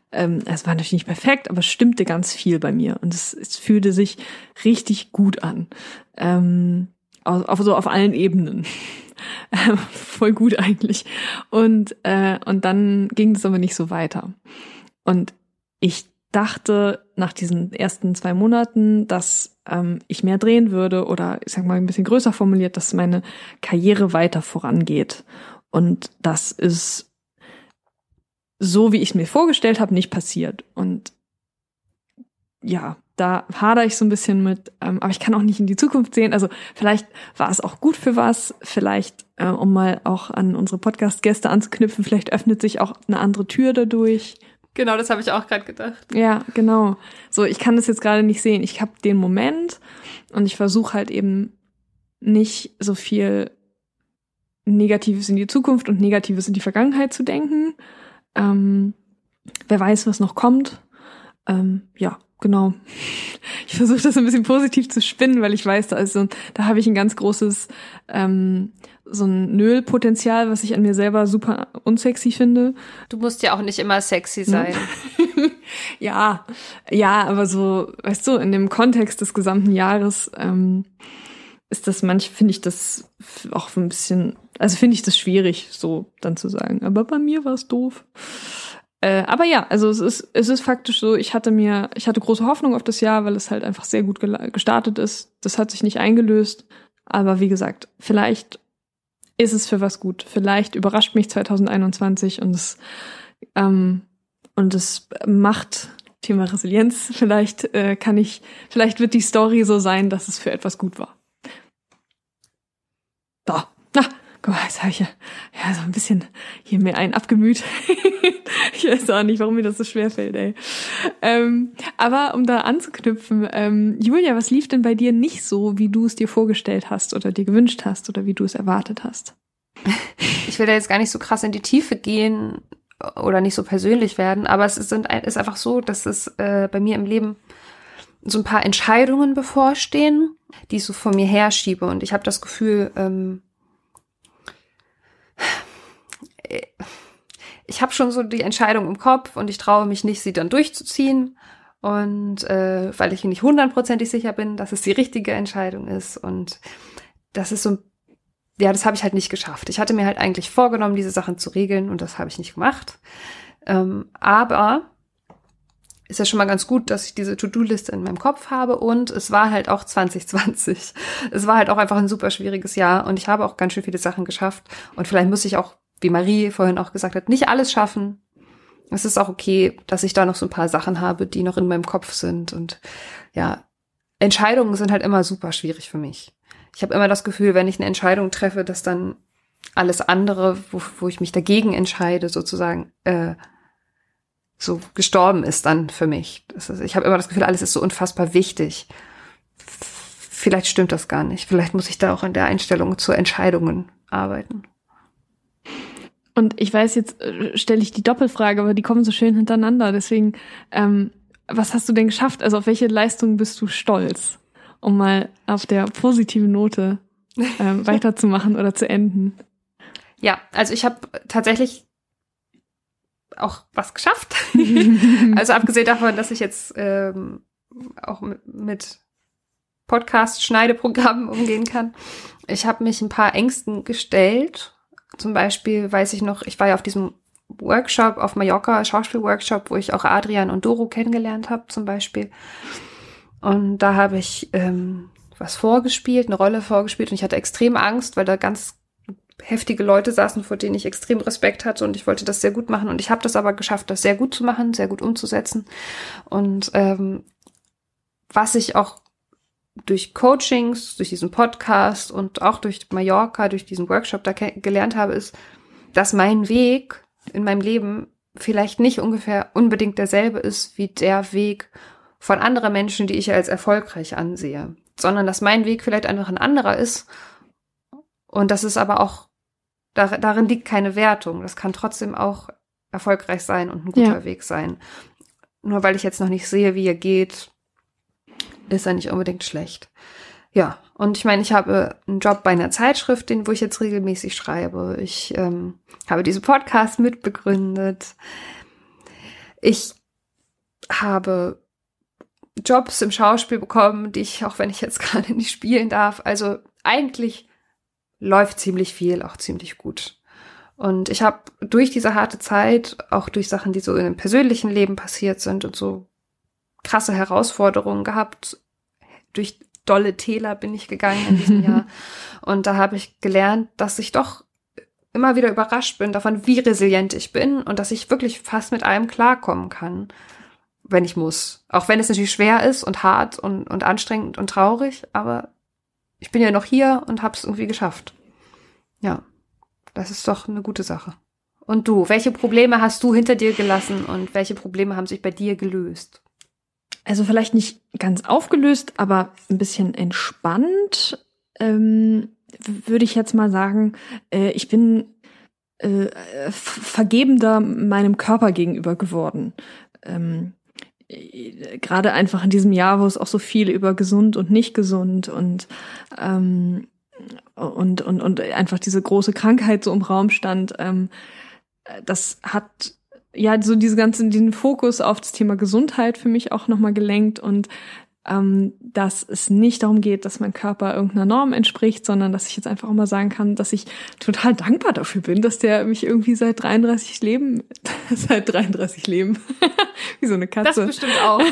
ähm, es war natürlich nicht perfekt, aber es stimmte ganz viel bei mir und es, es fühlte sich richtig gut an. Ähm, auf, auf so auf allen Ebenen. Voll gut eigentlich. Und, äh, und dann ging es aber nicht so weiter. Und ich dachte nach diesen ersten zwei Monaten, dass ähm, ich mehr drehen würde oder ich sag mal ein bisschen größer formuliert, dass meine Karriere weiter vorangeht. Und das ist so, wie ich es mir vorgestellt habe, nicht passiert. Und ja, da hadere ich so ein bisschen mit, ähm, aber ich kann auch nicht in die Zukunft sehen. Also vielleicht war es auch gut für was, vielleicht, äh, um mal auch an unsere Podcast-Gäste anzuknüpfen, vielleicht öffnet sich auch eine andere Tür dadurch. Genau, das habe ich auch gerade gedacht. Ja, genau. So, ich kann das jetzt gerade nicht sehen. Ich habe den Moment und ich versuche halt eben nicht so viel Negatives in die Zukunft und Negatives in die Vergangenheit zu denken. Ähm, wer weiß, was noch kommt. Ähm, ja, genau. Ich versuche das ein bisschen positiv zu spinnen, weil ich weiß, da ist so, da habe ich ein ganz großes ähm, so ein Nöl-Potenzial, was ich an mir selber super unsexy finde. Du musst ja auch nicht immer sexy sein. ja, ja, aber so, weißt du, in dem Kontext des gesamten Jahres ähm, ist das manch, finde ich das auch ein bisschen, also finde ich das schwierig, so dann zu sagen. Aber bei mir war es doof. Äh, aber ja, also es ist, es ist faktisch so, ich hatte mir, ich hatte große Hoffnung auf das Jahr, weil es halt einfach sehr gut gela- gestartet ist. Das hat sich nicht eingelöst. Aber wie gesagt, vielleicht ist es für was gut. Vielleicht überrascht mich zwanzig einundzwanzig und es, ähm, und es macht Thema Resilienz. Vielleicht äh, kann ich, vielleicht wird die Story so sein, dass es für etwas gut war. So, na, guck mal, jetzt habe ich ja, ja so ein bisschen hier mir einen abgemüht. Ich weiß auch nicht, warum mir das so schwer fällt, ey. Ähm, aber um da anzuknüpfen, ähm, Julia, was lief denn bei dir nicht so, wie du es dir vorgestellt hast oder dir gewünscht hast oder wie du es erwartet hast? Ich will da jetzt gar nicht so krass in die Tiefe gehen oder nicht so persönlich werden, aber es ist, ist einfach so, dass es äh, bei mir im Leben so ein paar Entscheidungen bevorstehen, die ich so vor mir herschiebe. Und ich habe das Gefühl, ähm, ich habe schon so die Entscheidung im Kopf und ich traue mich nicht, sie dann durchzuziehen. Und äh, weil ich mir nicht hundertprozentig sicher bin, dass es die richtige Entscheidung ist. Und das ist so, ja, das habe ich halt nicht geschafft. Ich hatte mir halt eigentlich vorgenommen, diese Sachen zu regeln und das habe ich nicht gemacht. Ähm, aber ist ja schon mal ganz gut, dass ich diese To-Do-Liste in meinem Kopf habe und es war halt auch zwanzig zwanzig. Es war halt auch einfach ein super schwieriges Jahr und ich habe auch ganz schön viele Sachen geschafft und vielleicht muss ich auch, wie Marie vorhin auch gesagt hat, nicht alles schaffen. Es ist auch okay, dass ich da noch so ein paar Sachen habe, die noch in meinem Kopf sind und ja, Entscheidungen sind halt immer super schwierig für mich. Ich habe immer das Gefühl, wenn ich eine Entscheidung treffe, dass dann alles andere, wo, wo ich mich dagegen entscheide, sozusagen, äh, so gestorben ist dann für mich. Das ist, ich habe immer das Gefühl, alles ist so unfassbar wichtig. Vielleicht stimmt das gar nicht. Vielleicht muss ich da auch an der Einstellung zu Entscheidungen arbeiten. Und ich weiß, jetzt äh, stelle ich die Doppelfrage, aber die kommen so schön hintereinander. Deswegen, ähm, was hast du denn geschafft? Also auf welche Leistung bist du stolz? Um mal auf der positiven Note ähm, weiterzumachen oder zu enden. Ja, also ich habe tatsächlich auch was geschafft. Also abgesehen davon, dass ich jetzt ähm, auch mit, mit Podcast-Schneideprogrammen umgehen kann. Ich habe mich ein paar Ängsten gestellt. Zum Beispiel weiß ich noch, ich war ja auf diesem Workshop auf Mallorca, Schauspielworkshop, wo ich auch Adrian und Doro kennengelernt habe zum Beispiel. Und da habe ich ähm, was vorgespielt, eine Rolle vorgespielt und ich hatte extrem Angst, weil da ganz heftige Leute saßen, vor denen ich extrem Respekt hatte und ich wollte das sehr gut machen und ich habe das aber geschafft, das sehr gut zu machen, sehr gut umzusetzen und ähm, was ich auch durch Coachings, durch diesen Podcast und auch durch Mallorca, durch diesen Workshop da ke- gelernt habe, ist, dass mein Weg in meinem Leben vielleicht nicht ungefähr unbedingt derselbe ist wie der Weg von anderen Menschen, die ich als erfolgreich ansehe, sondern dass mein Weg vielleicht einfach ein anderer ist und das ist aber auch Dar- darin liegt keine Wertung. Das kann trotzdem auch erfolgreich sein und ein guter Ja. Weg sein. Nur weil ich jetzt noch nicht sehe, wie er geht, ist er nicht unbedingt schlecht. Ja, und ich meine, ich habe einen Job bei einer Zeitschrift, den, wo ich jetzt regelmäßig schreibe. Ich ähm, habe diesen Podcast mitbegründet. Ich habe Jobs im Schauspiel bekommen, die ich, auch wenn ich jetzt gerade nicht spielen darf, also eigentlich läuft ziemlich viel, auch ziemlich gut. Und ich habe durch diese harte Zeit, auch durch Sachen, die so in dem persönlichen Leben passiert sind und so krasse Herausforderungen gehabt, durch dolle Täler bin ich gegangen in diesem Jahr. Und da habe ich gelernt, dass ich doch immer wieder überrascht bin davon, wie resilient ich bin und dass ich wirklich fast mit allem klarkommen kann, wenn ich muss. Auch wenn es natürlich schwer ist und hart und, und anstrengend und traurig, aber ich bin ja noch hier und habe es irgendwie geschafft. Ja, das ist doch eine gute Sache. Und du, welche Probleme hast du hinter dir gelassen und welche Probleme haben sich bei dir gelöst? Also vielleicht nicht ganz aufgelöst, aber ein bisschen entspannt, ähm, würde ich jetzt mal sagen. Äh, ich bin äh, vergebender meinem Körper gegenüber geworden. Ähm, Gerade einfach in diesem Jahr, wo es auch so viel über gesund und nicht gesund und ähm, und und und einfach diese große Krankheit so im Raum stand, ähm, das hat ja so diese ganzen den Fokus auf das Thema Gesundheit für mich auch nochmal gelenkt und ähm, dass es nicht darum geht, dass mein Körper irgendeiner Norm entspricht, sondern dass ich jetzt einfach auch mal sagen kann, dass ich total dankbar dafür bin, dass der mich irgendwie seit dreiunddreißig Leben, seit dreiunddreißig Leben, wie so eine Katze. Das bestimmt auch.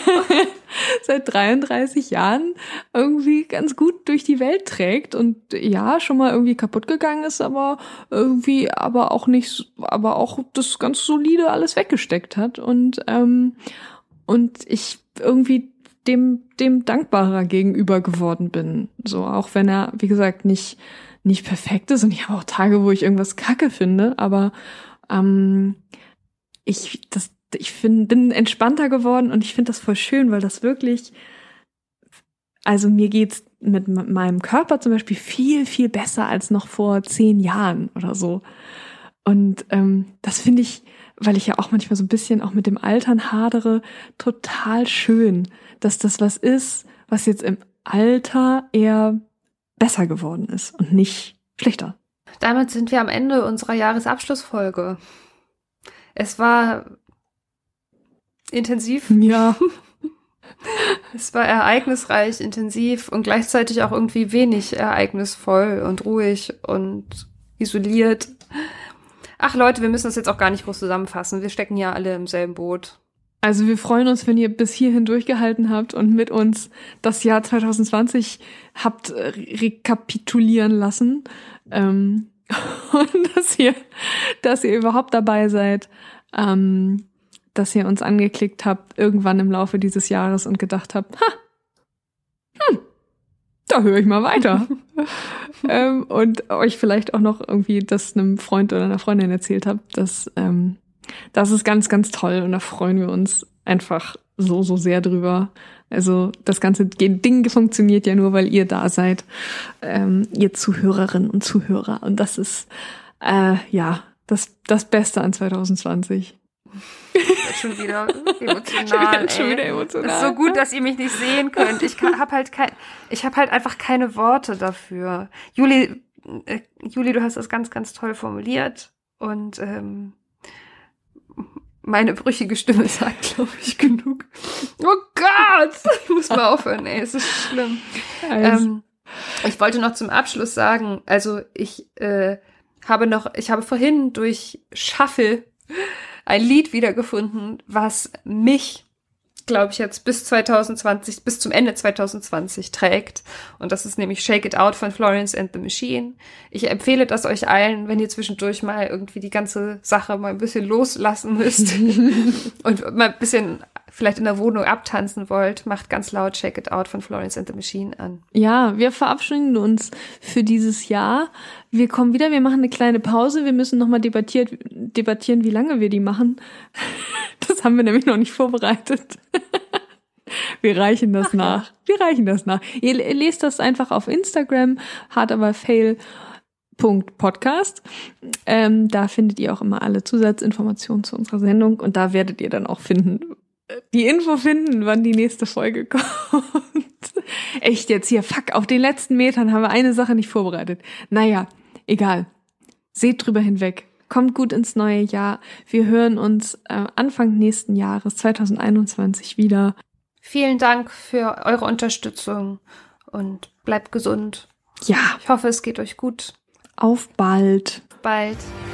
Seit dreiunddreißig Jahren irgendwie ganz gut durch die Welt trägt und ja, schon mal irgendwie kaputt gegangen ist, aber irgendwie, aber auch nicht, aber auch das ganz solide alles weggesteckt hat und, ähm, und ich irgendwie dem, dem dankbarer gegenüber geworden bin. So, auch wenn er, wie gesagt, nicht, nicht perfekt ist und ich habe auch Tage, wo ich irgendwas kacke finde, aber, ähm, ich, das, ich find, bin entspannter geworden und ich finde das voll schön, weil das wirklich, also mir geht's mit meinem Körper zum Beispiel viel, viel besser als noch vor zehn Jahren oder so. Und ähm, das finde ich, weil ich ja auch manchmal so ein bisschen auch mit dem Altern hadere, total schön, dass das was ist, was jetzt im Alter eher besser geworden ist und nicht schlechter. Damit sind wir am Ende unserer Jahresabschlussfolge. Es war intensiv. Ja. Es war ereignisreich, intensiv und gleichzeitig auch irgendwie wenig ereignisvoll und ruhig und isoliert. Ach Leute, wir müssen das jetzt auch gar nicht groß zusammenfassen. Wir stecken ja alle im selben Boot. Also wir freuen uns, wenn ihr bis hierhin durchgehalten habt und mit uns das Jahr zwanzig zwanzig habt rekapitulieren lassen. Ähm, und dass ihr, dass ihr überhaupt dabei seid. Ähm, dass ihr uns angeklickt habt irgendwann im Laufe dieses Jahres und gedacht habt, ha, hm, da höre ich mal weiter. ähm, und euch vielleicht auch noch irgendwie das einem Freund oder einer Freundin erzählt habt. Das, ähm, das ist ganz, ganz toll und da freuen wir uns einfach so, so sehr drüber. Also das ganze Ding funktioniert ja nur, weil ihr da seid, ähm, ihr Zuhörerinnen und Zuhörer. Und das ist, äh, ja, das, das Beste an zwanzig zwanzig. Jetzt schon wieder emotional. Jetzt schon wieder emotional. Das ist so gut, dass ihr mich nicht sehen könnt. Ich habe halt kein, ich habe halt einfach keine Worte dafür. Juli, äh, Juli, du hast das ganz, ganz toll formuliert und ähm, meine brüchige Stimme sagt, glaube ich, genug. Oh Gott, ich muss mal aufhören. Ey, es ist schlimm. Also. Ähm, ich wollte noch zum Abschluss sagen, also ich äh, habe noch, ich habe vorhin durch Shuffle ein Lied wiedergefunden, was mich, glaube ich, jetzt bis zwanzig zwanzig, bis zum Ende zwanzig zwanzig trägt. Und das ist nämlich Shake It Out von Florence and the Machine. Ich empfehle das euch allen, wenn ihr zwischendurch mal irgendwie die ganze Sache mal ein bisschen loslassen müsst und mal ein bisschen vielleicht in der Wohnung abtanzen wollt, macht ganz laut Shake It Out von Florence and the Machine an. Ja, wir verabschieden uns für dieses Jahr. Wir kommen wieder, wir machen eine kleine Pause. Wir müssen nochmal debattiert, debattieren, wie lange wir die machen. Das haben wir nämlich noch nicht vorbereitet. Wir reichen das Ach, nach. Ja. Wir reichen das nach. Ihr lest das einfach auf Instagram, hardaberfail Punkt Podcast. Ähm, da findet ihr auch immer alle Zusatzinformationen zu unserer Sendung und da werdet ihr dann auch finden, die Info finden, wann die nächste Folge kommt. Echt jetzt hier, fuck, auf den letzten Metern haben wir eine Sache nicht vorbereitet. Naja, egal. Seht drüber hinweg. Kommt gut ins neue Jahr. Wir hören uns äh, Anfang nächsten Jahres, zwanzig einundzwanzig, wieder. Vielen Dank für eure Unterstützung und bleibt gesund. Ja. Ich hoffe, es geht euch gut. Auf bald. Bald.